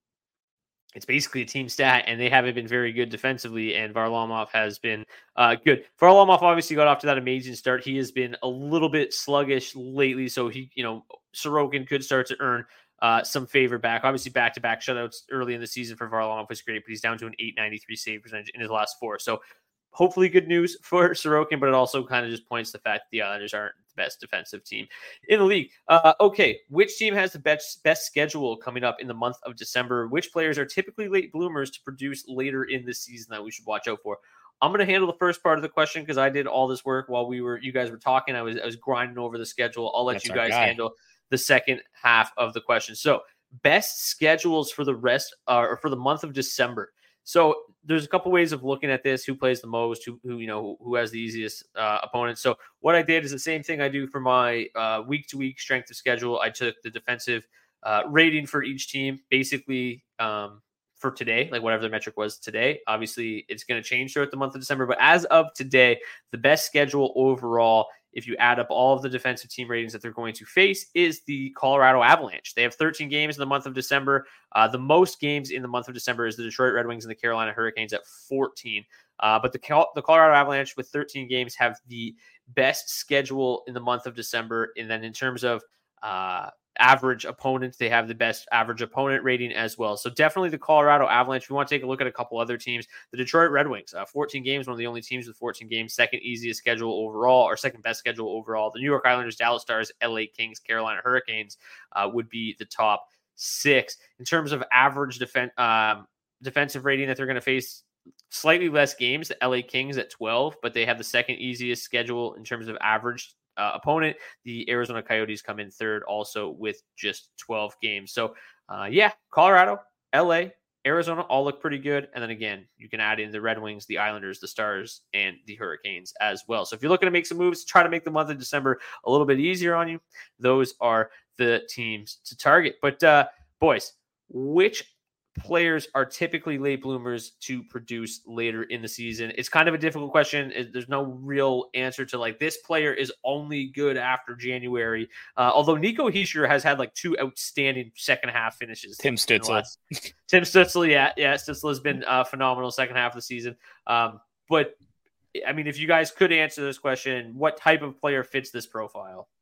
it's basically a team stat, and they haven't been very good defensively, and Varlamov has been uh, good. Varlamov obviously got off to that amazing start. He has been a little bit sluggish lately, so he, you know, Sorokin could start to earn uh, some favor back. Obviously, back-to-back shutouts early in the season for Varlamov was great, but he's down to an eight ninety-three save percentage in his last four. So hopefully good news for Sorokin, but it also kind of just points to the fact that the Islanders aren't the best defensive team in the league. Uh, okay, which team has the best, best schedule coming up in the month of December? Which players are typically late bloomers to produce later in the season that we should watch out for? I'm going to handle the first part of the question because I did all this work while we were, you guys were talking. I was, I was grinding over the schedule. I'll let That's you guys guy. handle the second half of the question. So best schedules for the rest uh, or for the month of December. So there's a couple ways of looking at this, who plays the most, who, who you know, who has the easiest uh, opponent. So what I did is the same thing I do for my uh, week-to-week strength of schedule. I took the defensive uh, rating for each team, basically um, for today, like whatever the metric was today. Obviously, it's going to change throughout the month of December. But as of today, the best schedule overall, if you add up all of the defensive team ratings that they're going to face, is the Colorado Avalanche. They have thirteen games in the month of December. Uh, the most games in the month of December is the Detroit Red Wings and the Carolina Hurricanes at fourteen. Uh, but the, the Colorado Avalanche with thirteen games have the best schedule in the month of December. And then in terms of uh, average opponents, they have the best average opponent rating as well. So definitely the Colorado Avalanche. If you want to take a look at a couple other teams, the Detroit Red Wings, uh, fourteen games, one of the only teams with fourteen games, second easiest schedule overall, or second best schedule overall. The New York Islanders, Dallas Stars, L A Kings, Carolina Hurricanes uh, would be the top six. In terms of average defen- um, defensive rating that they're going to face, slightly less games, the L A Kings at twelve, but they have the second easiest schedule in terms of average Uh, opponent. The Arizona Coyotes come in third also with just twelve games. So uh, yeah, Colorado, L A, Arizona all look pretty good. And then again, you can add in the Red Wings, the Islanders, the Stars, and the Hurricanes as well. So if you're looking to make some moves, try to make the month of December a little bit easier on you. Those are the teams to target. But uh, boys, which players are typically late bloomers to produce later in the season? It's kind of a difficult question. There's no real answer to like this player is only good after January. Uh, although Nico Hischier has had like two outstanding second half finishes. Tim Stützle. Tim Stützle, yeah, yeah. Stützle has been uh, phenomenal second half of the season. Um, but I mean, if you guys could answer this question, what type of player fits this profile?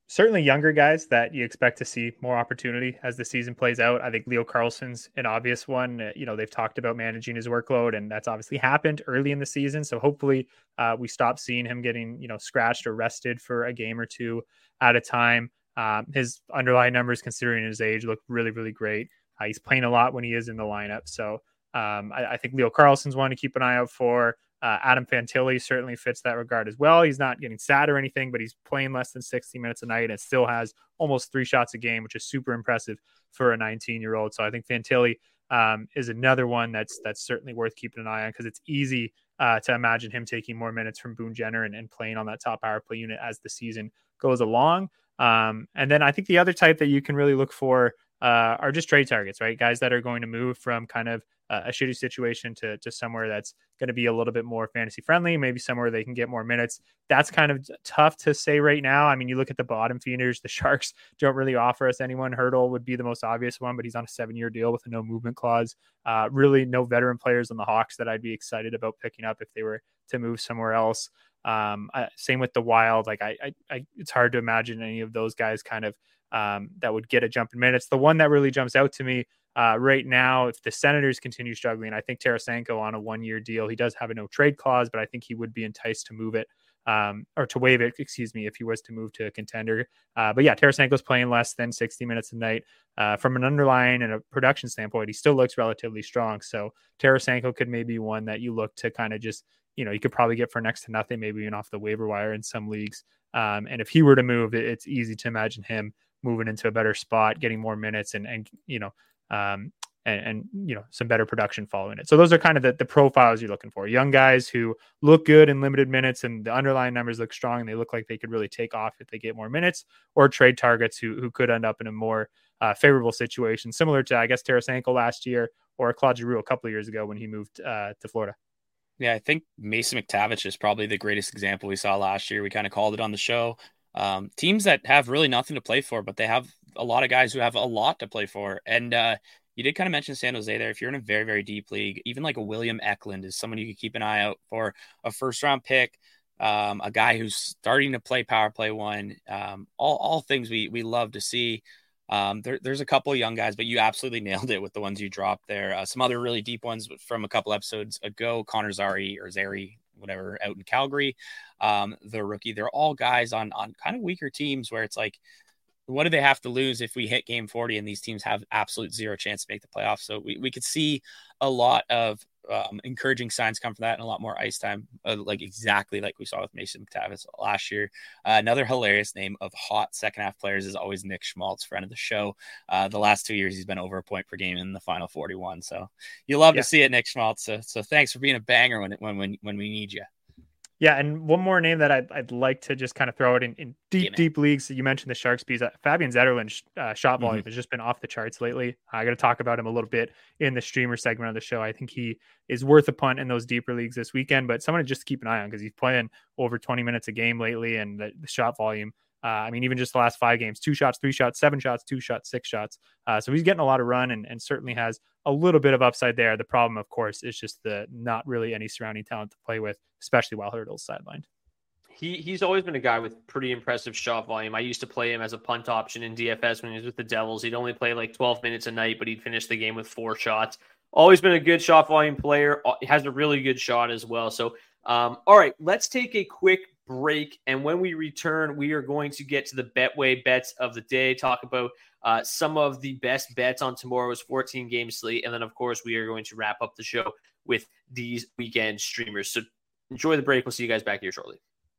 certainly younger guys that you expect to see more opportunity as the season plays out. I think Leo Carlsson's an obvious one. Uh, you know, they've talked about managing his workload, and that's obviously happened early in the season. So hopefully uh, we stop seeing him getting, you know, scratched or rested for a game or two at a time. Um, his underlying numbers, considering his age, look really, really great. Uh, he's playing a lot when he is in the lineup. So um, I, I think Leo Carlsson's one to keep an eye out for. Uh, Adam Fantilli certainly fits that regard as well. He's not getting sad or anything, but he's playing less than sixty minutes a night and still has almost three shots a game, which is super impressive for a nineteen-year-old. So I think Fantilli um, is another one that's that's certainly worth keeping an eye on, because it's easy uh, to imagine him taking more minutes from Boone Jenner and, and playing on that top power play unit as the season goes along. Um, and then I think the other type that you can really look for uh, are just trade targets, right? Guys that are going to move from kind of a shitty situation to, to somewhere that's going to be a little bit more fantasy friendly, maybe somewhere they can get more minutes. That's kind of tough to say right now. I mean, you look at the bottom feeders, the Sharks don't really offer us anyone. Hurdle would be the most obvious one, but he's on a seven year deal with a no movement clause. Uh, really no veteran players on the Hawks that I'd be excited about picking up if they were to move somewhere else. Um, I, same with the Wild. Like I, I, I, it's hard to imagine any of those guys kind of um, that would get a jump in minutes. The one that really jumps out to me Uh, right now, if the Senators continue struggling, I think Tarasenko on a one-year deal, he does have a no trade clause, but I think he would be enticed to move it um, or to waive it, excuse me, if he was to move to a contender. Uh, but yeah, Tarasenko's playing less than sixty minutes a night. Uh, from an underlying and a production standpoint, he still looks relatively strong. So Tarasenko could maybe one that you look to kind of just, you know, you could probably get for next to nothing, maybe even off the waiver wire in some leagues. Um, and if he were to move, it, it's easy to imagine him moving into a better spot, getting more minutes and, and you know, Um, and, and, you know, some better production following it. So those are kind of the, the profiles you're looking for. Young guys who look good in limited minutes and the underlying numbers look strong and they look like they could really take off if they get more minutes, or trade targets who, who could end up in a more uh, favorable situation, similar to, I guess, Tarasenko last year or Claude Giroux a couple of years ago when he moved uh, to Florida. Yeah, I think Mason McTavish is probably the greatest example we saw last year. We kind of called it on the show. Um, teams that have really nothing to play for, but they have a lot of guys who have a lot to play for. And uh, you did kind of mention San Jose there. If you're in a very, very deep league, even like a William Eklund is someone you could keep an eye out for, a first round pick, um, a guy who's starting to play power play one, um, all, all things we, we love to see. Um, there, there's a couple of young guys, but you absolutely nailed it with the ones you dropped there. Uh, some other really deep ones from a couple episodes ago, Connor Zary or Zary, whatever, out in Calgary, um, the rookie. They're all guys on, on kind of weaker teams where it's like, what do they have to lose if we hit game forty and these teams have absolute zero chance to make the playoffs? So we, we could see a lot of um, encouraging signs come from that and a lot more ice time, uh, like exactly like we saw with Mason McTavish last year. Uh, another hilarious name of hot second half players is always Nick Schmaltz, friend of the show. Uh, the last two years, he's been over a point per game in the final forty-one. So you love yeah. to see it, Nick Schmaltz. So, so thanks for being a banger when, when, when, when we need you. Yeah, and one more name that I'd, I'd like to just kind of throw it in, in deep, yeah, deep leagues. You mentioned the Sharks piece. Uh, Fabian Zetterlund's uh, shot volume mm-hmm. has just been off the charts lately. I got to talk about him a little bit in the streamer segment of the show. I think he is worth a punt in those deeper leagues this weekend, but someone to just keep an eye on because he's playing over twenty minutes a game lately, and the, the shot volume. Uh, I mean, even just the last five games, two shots, three shots, seven shots, two shots, six shots. Uh, so he's getting a lot of run and, and certainly has a little bit of upside there. The problem, of course, is just the not really any surrounding talent to play with, especially while Hurdle's sidelined. He he's always been a guy with pretty impressive shot volume. I used to play him as a punt option in D F S when he was with the Devils. He'd only play like twelve minutes a night, but he'd finish the game with four shots. Always been a good shot volume player. Has a really good shot as well. So, um, all right, let's take a quick break. And when we return, we are going to get to the Betway bets of the day, talk about uh, some of the best bets on tomorrow's fourteen game slate. And then, of course, we are going to wrap up the show with these weekend streamers. So enjoy the break. We'll see you guys back here shortly.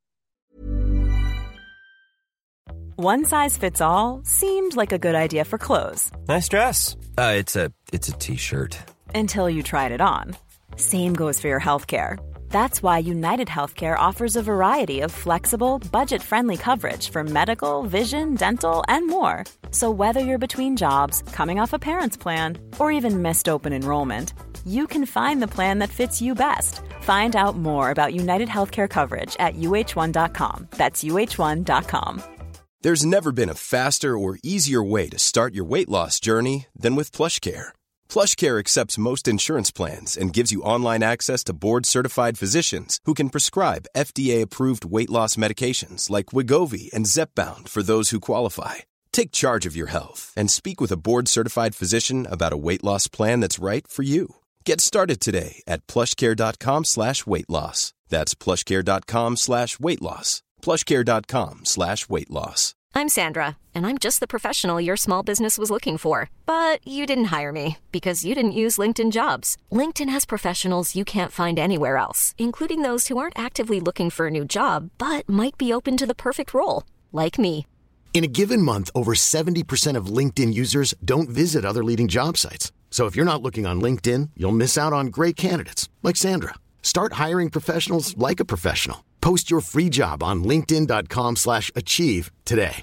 One size fits all seemed like a good idea for clothes. Nice dress. Uh, it's a it's a t-shirt. Until you tried it on. Same goes for your healthcare. That's why United Healthcare offers a variety of flexible, budget-friendly coverage for medical, vision, dental, and more. So whether you're between jobs, coming off a parent's plan, or even missed open enrollment, you can find the plan that fits you best. Find out more about United Healthcare coverage at U H one dot com. That's U H one dot com. There's never been a faster or easier way to start your weight loss journey than with PlushCare. PlushCare accepts most insurance plans and gives you online access to board-certified physicians who can prescribe F D A-approved weight loss medications like Wegovy and Zepbound for those who qualify. Take charge of your health and speak with a board-certified physician about a weight loss plan that's right for you. Get started today at plushcare.com slash weight loss. That's plushcare.com slash weight loss. plushcare.com slash weight loss. I'm Sandra, and I'm just the professional your small business was looking for. But you didn't hire me because you didn't use LinkedIn Jobs. LinkedIn has professionals you can't find anywhere else, including those who aren't actively looking for a new job, but might be open to the perfect role, like me. In a given month, over seventy percent of LinkedIn users don't visit other leading job sites. So if you're not looking on LinkedIn, you'll miss out on great candidates like Sandra. Start hiring professionals like a professional. Post your free job on linkedin.com slash achieve today.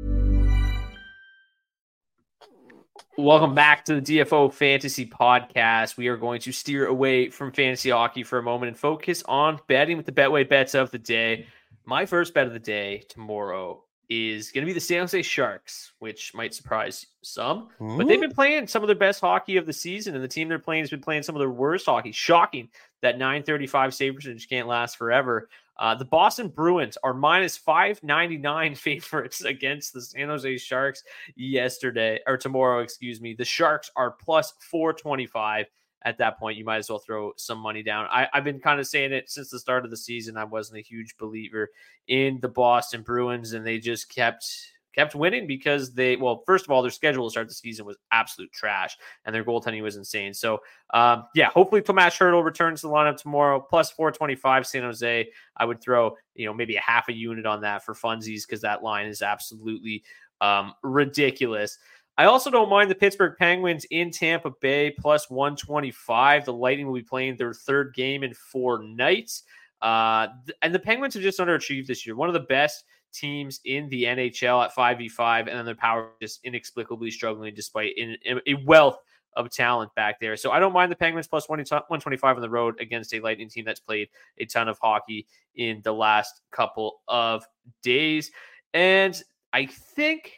Welcome back to the D F O Fantasy Podcast. We are going to steer away from fantasy hockey for a moment and focus on betting with the Betway bets of the day. My first bet of the day tomorrow is going to be the San Jose Sharks, which might surprise some, mm-hmm. but they've been playing some of their best hockey of the season, and the team they're playing has been playing some of their worst hockey. Shocking that nine thirty-five save percentage can't last forever. Uh, the Boston Bruins are minus five ninety-nine favorites against the San Jose Sharks yesterday, or tomorrow, excuse me. The Sharks are plus four twenty-five. At that point, you might as well throw some money down. I, I've been kind of saying it since the start of the season. I wasn't a huge believer in the Boston Bruins, and they just kept kept winning because they, well, first of all, their schedule to start the season was absolute trash, and their goaltending was insane. So, um, yeah, hopefully Tomas Hertl returns to the lineup tomorrow. Plus four twenty-five San Jose. I would throw, you know, maybe a half a unit on that for funsies because that line is absolutely um, ridiculous. I also don't mind the Pittsburgh Penguins in Tampa Bay, plus one twenty-five. The Lightning will be playing their third game in four nights. Uh, and the Penguins have just underachieved this year. One of the best teams in the N H L at five v five, and then their power just inexplicably struggling despite in, in a wealth of talent back there. So I don't mind the Penguins plus one twenty-five on the road against a Lightning team that's played a ton of hockey in the last couple of days. And I think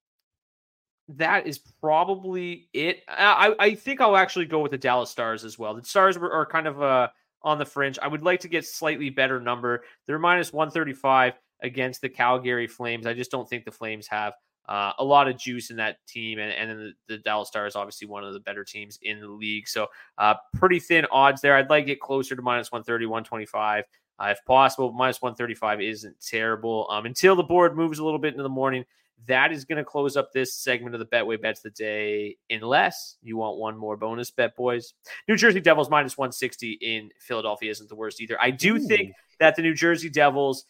that is probably it. I, I think I'll actually go with the Dallas Stars as well. The Stars are kind of uh, on the fringe. I would like to get slightly better number. They're minus one thirty-five against the Calgary Flames. I just don't think the Flames have uh, a lot of juice in that team. And, and then the, the Dallas Stars, obviously one of the better teams in the league. So uh, pretty thin odds there. I'd like to get closer to minus one thirty, one twenty-five. Uh, if possible, minus one thirty-five isn't terrible. Um, until the board moves a little bit into the morning, that is going to close up this segment of the Betway Bets of the Day, unless you want one more bonus bet, boys. New Jersey Devils minus one sixty in Philadelphia isn't the worst either. I do Ooh. think that the New Jersey Devils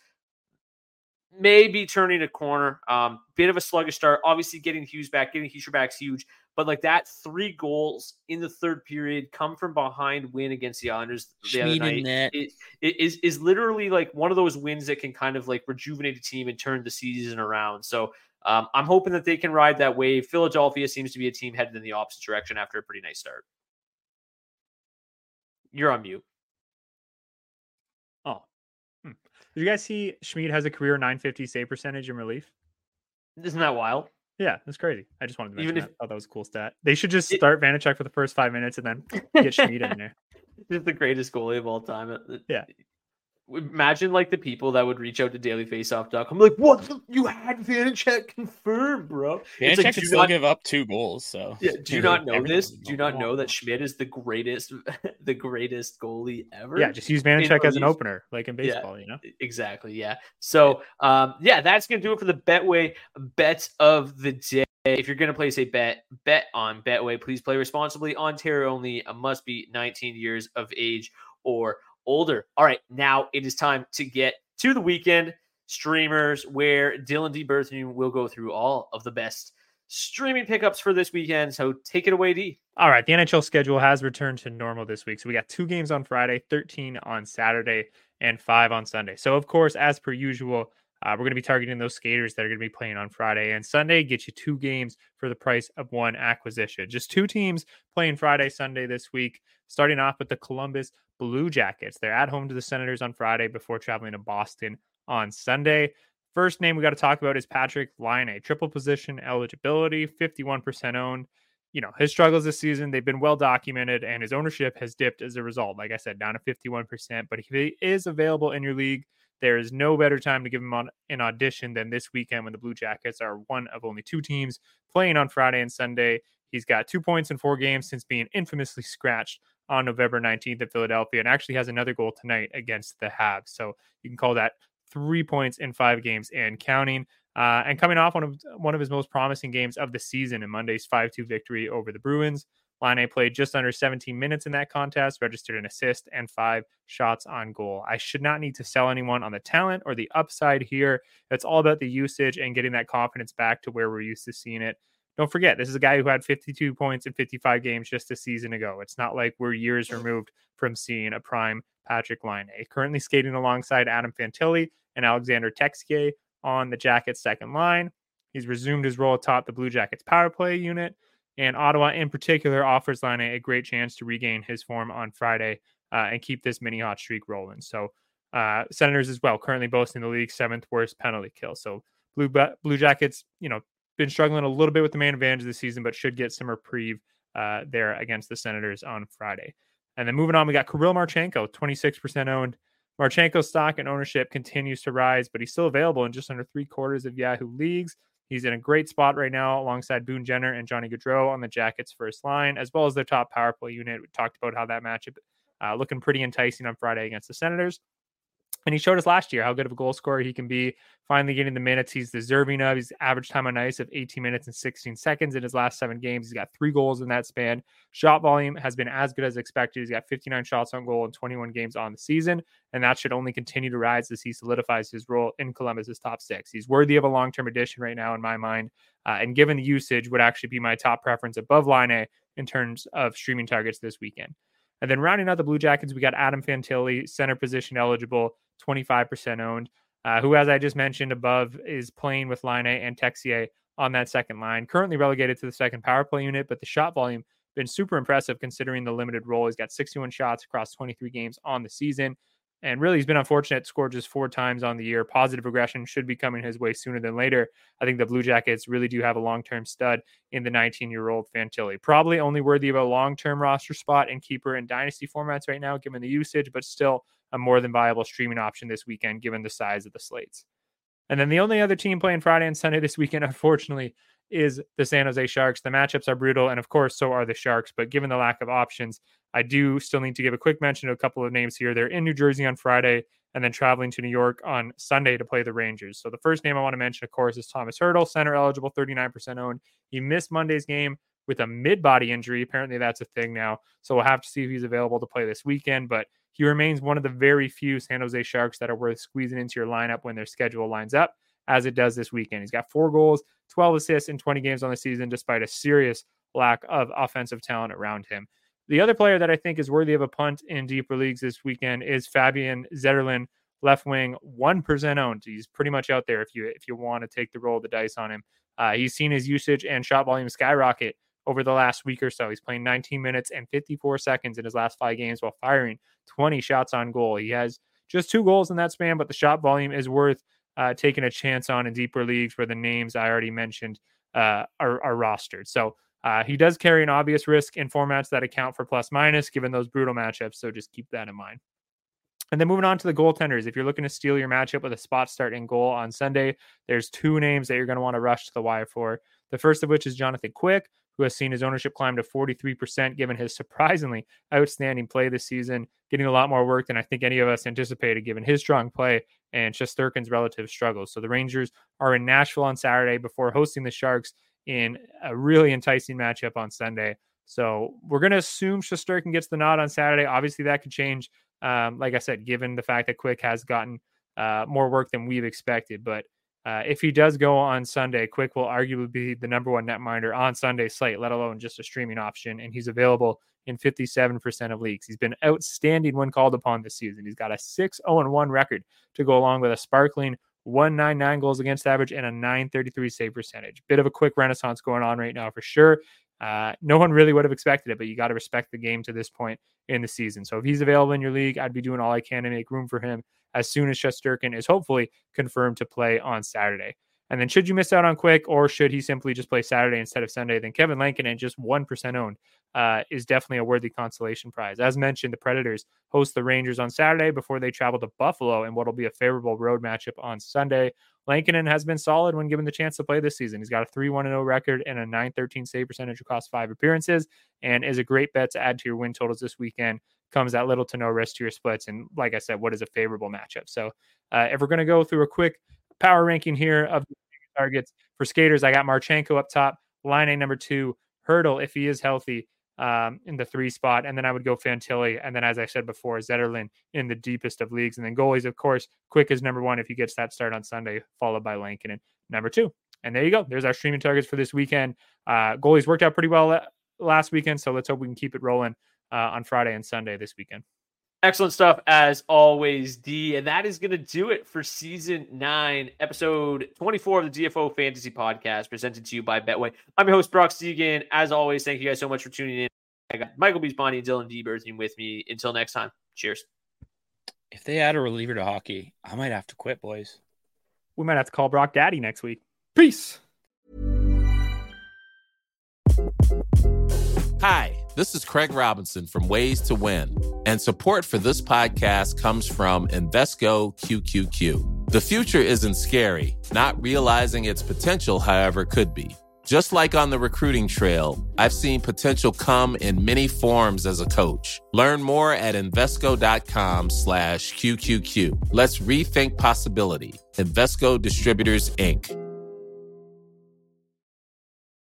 may be turning a corner. Um, bit of a sluggish start. Obviously, getting Hughes back, getting Heischer back is huge. But like that, three goals in the third period, come from behind win against the Islanders the other night. It, it is is literally like one of those wins that can kind of like rejuvenate a team and turn the season around. So um, I'm hoping that they can ride that wave. Philadelphia seems to be a team headed in the opposite direction after a pretty nice start. You're on mute. Oh, hmm. Did you guys see Schmid has a career nine fifty save percentage in relief? Isn't that wild? Yeah, that's crazy. I just wanted to mention Even that. if, I thought that was a cool stat. They should just start Vanacek for the first five minutes and then get Schmid in there. Just the greatest goalie of all time. Yeah. Imagine like the people that would reach out to daily faceoff dot com like, what? You had Vanacek confirmed, bro. Vanacek like, could still not... give up two goals. So yeah, do you not know this? Do you not know that Schmid is the greatest, the greatest goalie ever? Yeah, just use Vanacek as an opener, like in baseball, yeah, you know? Exactly. Yeah. So um, yeah, that's gonna do it for the Betway bets of the day. If you're going to place a bet, bet on Betway. Please play responsibly. Ontario only. Must be nineteen years of age or older. All right, now it is time to get to the weekend streamers, where Dylan D. Berthune will go through all of the best streaming pickups for this weekend. So take it away, D. All right, the N H L schedule has returned to normal this week. So we got two games on Friday, thirteen on Saturday, and five on Sunday. So, of course, as per usual, Uh, we're going to be targeting those skaters that are going to be playing on Friday and Sunday. Get you two games for the price of one acquisition. Just two teams playing Friday, Sunday this week. Starting off with the Columbus Blue Jackets. They're at home to the Senators on Friday before traveling to Boston on Sunday. First name we got to talk about is Patrick Laine. Triple position eligibility, fifty-one percent owned. you know, his struggles this season, they've been well documented, and his ownership has dipped as a result. Like I said, down to fifty-one percent. But if he is available in your league, there is no better time to give him on an audition than this weekend when the Blue Jackets are one of only two teams playing on Friday and Sunday. He's got two points in four games since being infamously scratched on November nineteenth at Philadelphia, and actually has another goal tonight against the Habs. So you can call that three points in five games and counting. Uh, and coming off one of one of his most promising games of the season in Monday's five two victory over the Bruins. Laine played just under seventeen minutes in that contest, registered an assist and five shots on goal. I should not need to sell anyone on the talent or the upside here. It's all about the usage and getting that confidence back to where we're used to seeing it. Don't forget, this is a guy who had fifty-two points in fifty-five games just a season ago. It's not like we're years removed from seeing a prime Patrik Laine. Currently skating alongside Adam Fantilli and Alexander Texier on the Jackets' second line. He's resumed his role atop the Blue Jackets' power play unit. And Ottawa, in particular, offers Laine a great chance to regain his form on Friday uh, and keep this mini hot streak rolling. So, uh, Senators as well, currently boasting the league's seventh worst penalty kill. So, Blue Blue Jackets, you know, been struggling a little bit with the man advantage this season, but should get some reprieve uh, there against the Senators on Friday. And then moving on, we got Kirill Marchenko, twenty-six percent owned. Marchenko's stock and ownership continues to rise, but he's still available in just under three quarters of Yahoo leagues. He's in a great spot right now alongside Boone Jenner and Johnny Gaudreau on the Jackets' first line, as well as their top power play unit. We talked about how that matchup uh, looking pretty enticing on Friday against the Senators. And he showed us last year how good of a goal scorer he can be, finally getting the minutes he's deserving of. He's average time on ice of eighteen minutes and sixteen seconds in his last seven games. He's got three goals in that span. Shot volume has been as good as expected. He's got fifty-nine shots on goal in twenty-one games on the season, and that should only continue to rise as he solidifies his role in Columbus's top six. He's worthy of a long-term addition right now in my mind, uh, and given the usage, would actually be my top preference above Laine in terms of streaming targets this weekend. And then rounding out the Blue Jackets, we got Adam Fantilli, center position eligible, twenty-five percent owned, uh, who, as I just mentioned above, is playing with Laine and Texier on that second line. Currently relegated to the second power play unit, but the shot volume been super impressive considering the limited role. He's got sixty-one shots across twenty-three games on the season. And really, he's been unfortunate, scored just four times on the year. Positive regression should be coming his way sooner than later. I think the Blue Jackets really do have a long-term stud in the nineteen-year-old Fantilli. Probably only worthy of a long-term roster spot and keeper in dynasty formats right now, given the usage, but still a more than viable streaming option this weekend, given the size of the slates. And then the only other team playing Friday and Sunday this weekend, unfortunately, is the San Jose Sharks. The matchups are brutal, and of course, so are the Sharks. But given the lack of options, I do still need to give a quick mention to a couple of names here. They're in New Jersey on Friday and then traveling to New York on Sunday to play the Rangers. So the first name I want to mention, of course, is Thomas Hertl, center eligible, thirty-nine percent owned. He missed Monday's game with a mid-body injury. Apparently that's a thing now. So we'll have to see if he's available to play this weekend. But he remains one of the very few San Jose Sharks that are worth squeezing into your lineup when their schedule lines up, as it does this weekend. He's got four goals, twelve assists in twenty games on the season, despite a serious lack of offensive talent around him. The other player that I think is worthy of a punt in deeper leagues this weekend is Fabian Zetterlund, left wing, one percent owned. He's pretty much out there if you if you want to take the roll of the dice on him. Uh, he's seen his usage and shot volume skyrocket over the last week or so. He's playing nineteen minutes and fifty-four seconds in his last five games while firing twenty shots on goal. He has just two goals in that span, but the shot volume is worth uh, taking a chance on in deeper leagues where the names I already mentioned uh, are, are rostered. So uh, he does carry an obvious risk in formats that account for plus minus, given those brutal matchups. So just keep that in mind. And then moving on to the goaltenders, if you're looking to steal your matchup with a spot start in goal on Sunday, there's two names that you're going to want to rush to the wire for. The first of which is Jonathan Quick, who has seen his ownership climb to forty-three percent, given his surprisingly outstanding play this season, getting a lot more work than I think any of us anticipated, given his strong play and Shesterkin's relative struggles. So the Rangers are in Nashville on Saturday before hosting the Sharks in a really enticing matchup on Sunday. So we're going to assume Shesterkin gets the nod on Saturday. Obviously, that could change, um, like I said, given the fact that Quick has gotten uh, more work than we've expected. But Uh, if he does go on Sunday, Quick will arguably be the number one netminder on Sunday's slate, let alone just a streaming option. And he's available in fifty-seven percent of leagues. He's been outstanding when called upon this season. He's got a six oh one record to go along with a sparkling one ninety-nine goals against average and a nine thirty-three save percentage. Bit of a Quick renaissance going on right now for sure. Uh, no one really would have expected it, but you got to respect the game to this point in the season. So if he's available in your league, I'd be doing all I can to make room for him as soon as Shesterkin is hopefully confirmed to play on Saturday. And then should you miss out on Quick, or should he simply just play Saturday instead of Sunday, then Kevin Lankinen, just one percent owned, uh, is definitely a worthy consolation prize. As mentioned, the Predators host the Rangers on Saturday before they travel to Buffalo in what will be a favorable road matchup on Sunday. Lankinen has been solid when given the chance to play this season. He's got a three one oh record and a nine thirteen save percentage across five appearances, and is a great bet to add to your win totals this weekend. Comes at little to no risk to your splits, and like I said, what is a favorable matchup? So uh, if we're going to go through a quick power ranking here of the targets for skaters, I got Marchenko up top, Laine number two, Hurdle if he is healthy um, in the three spot, and then I would go Fantilli, and then as I said before, Zetterlund in the deepest of leagues, and then goalies, of course, Quick is number one if he gets that start on Sunday, followed by Lankinen number two. And there you go. There's our streaming targets for this weekend. Uh, goalies worked out pretty well last weekend, so let's hope we can keep it rolling uh, on Friday and Sunday this weekend. Excellent stuff as always, D. And that is going to do it for season nine, episode twenty-four of the D F O Fantasy Podcast, presented to you by Betway. I'm your host, Brock Segan. As always, thank you guys so much for tuning in. I got Michael B. Bonnie and Dylan D. Berthium with me. Until next time, cheers. If they add a reliever to hockey, I might have to quit, boys. We might have to call Brock Daddy next week. Peace. Hi, this is Craig Robinson from Ways to Win, and support for this podcast comes from Invesco Q Q Q. The future isn't scary. Not realizing its potential, however, could be. Just like on the recruiting trail, I've seen potential come in many forms as a coach. Learn more at Invesco.com slash QQQ. Let's rethink possibility. Invesco Distributors, Incorporated.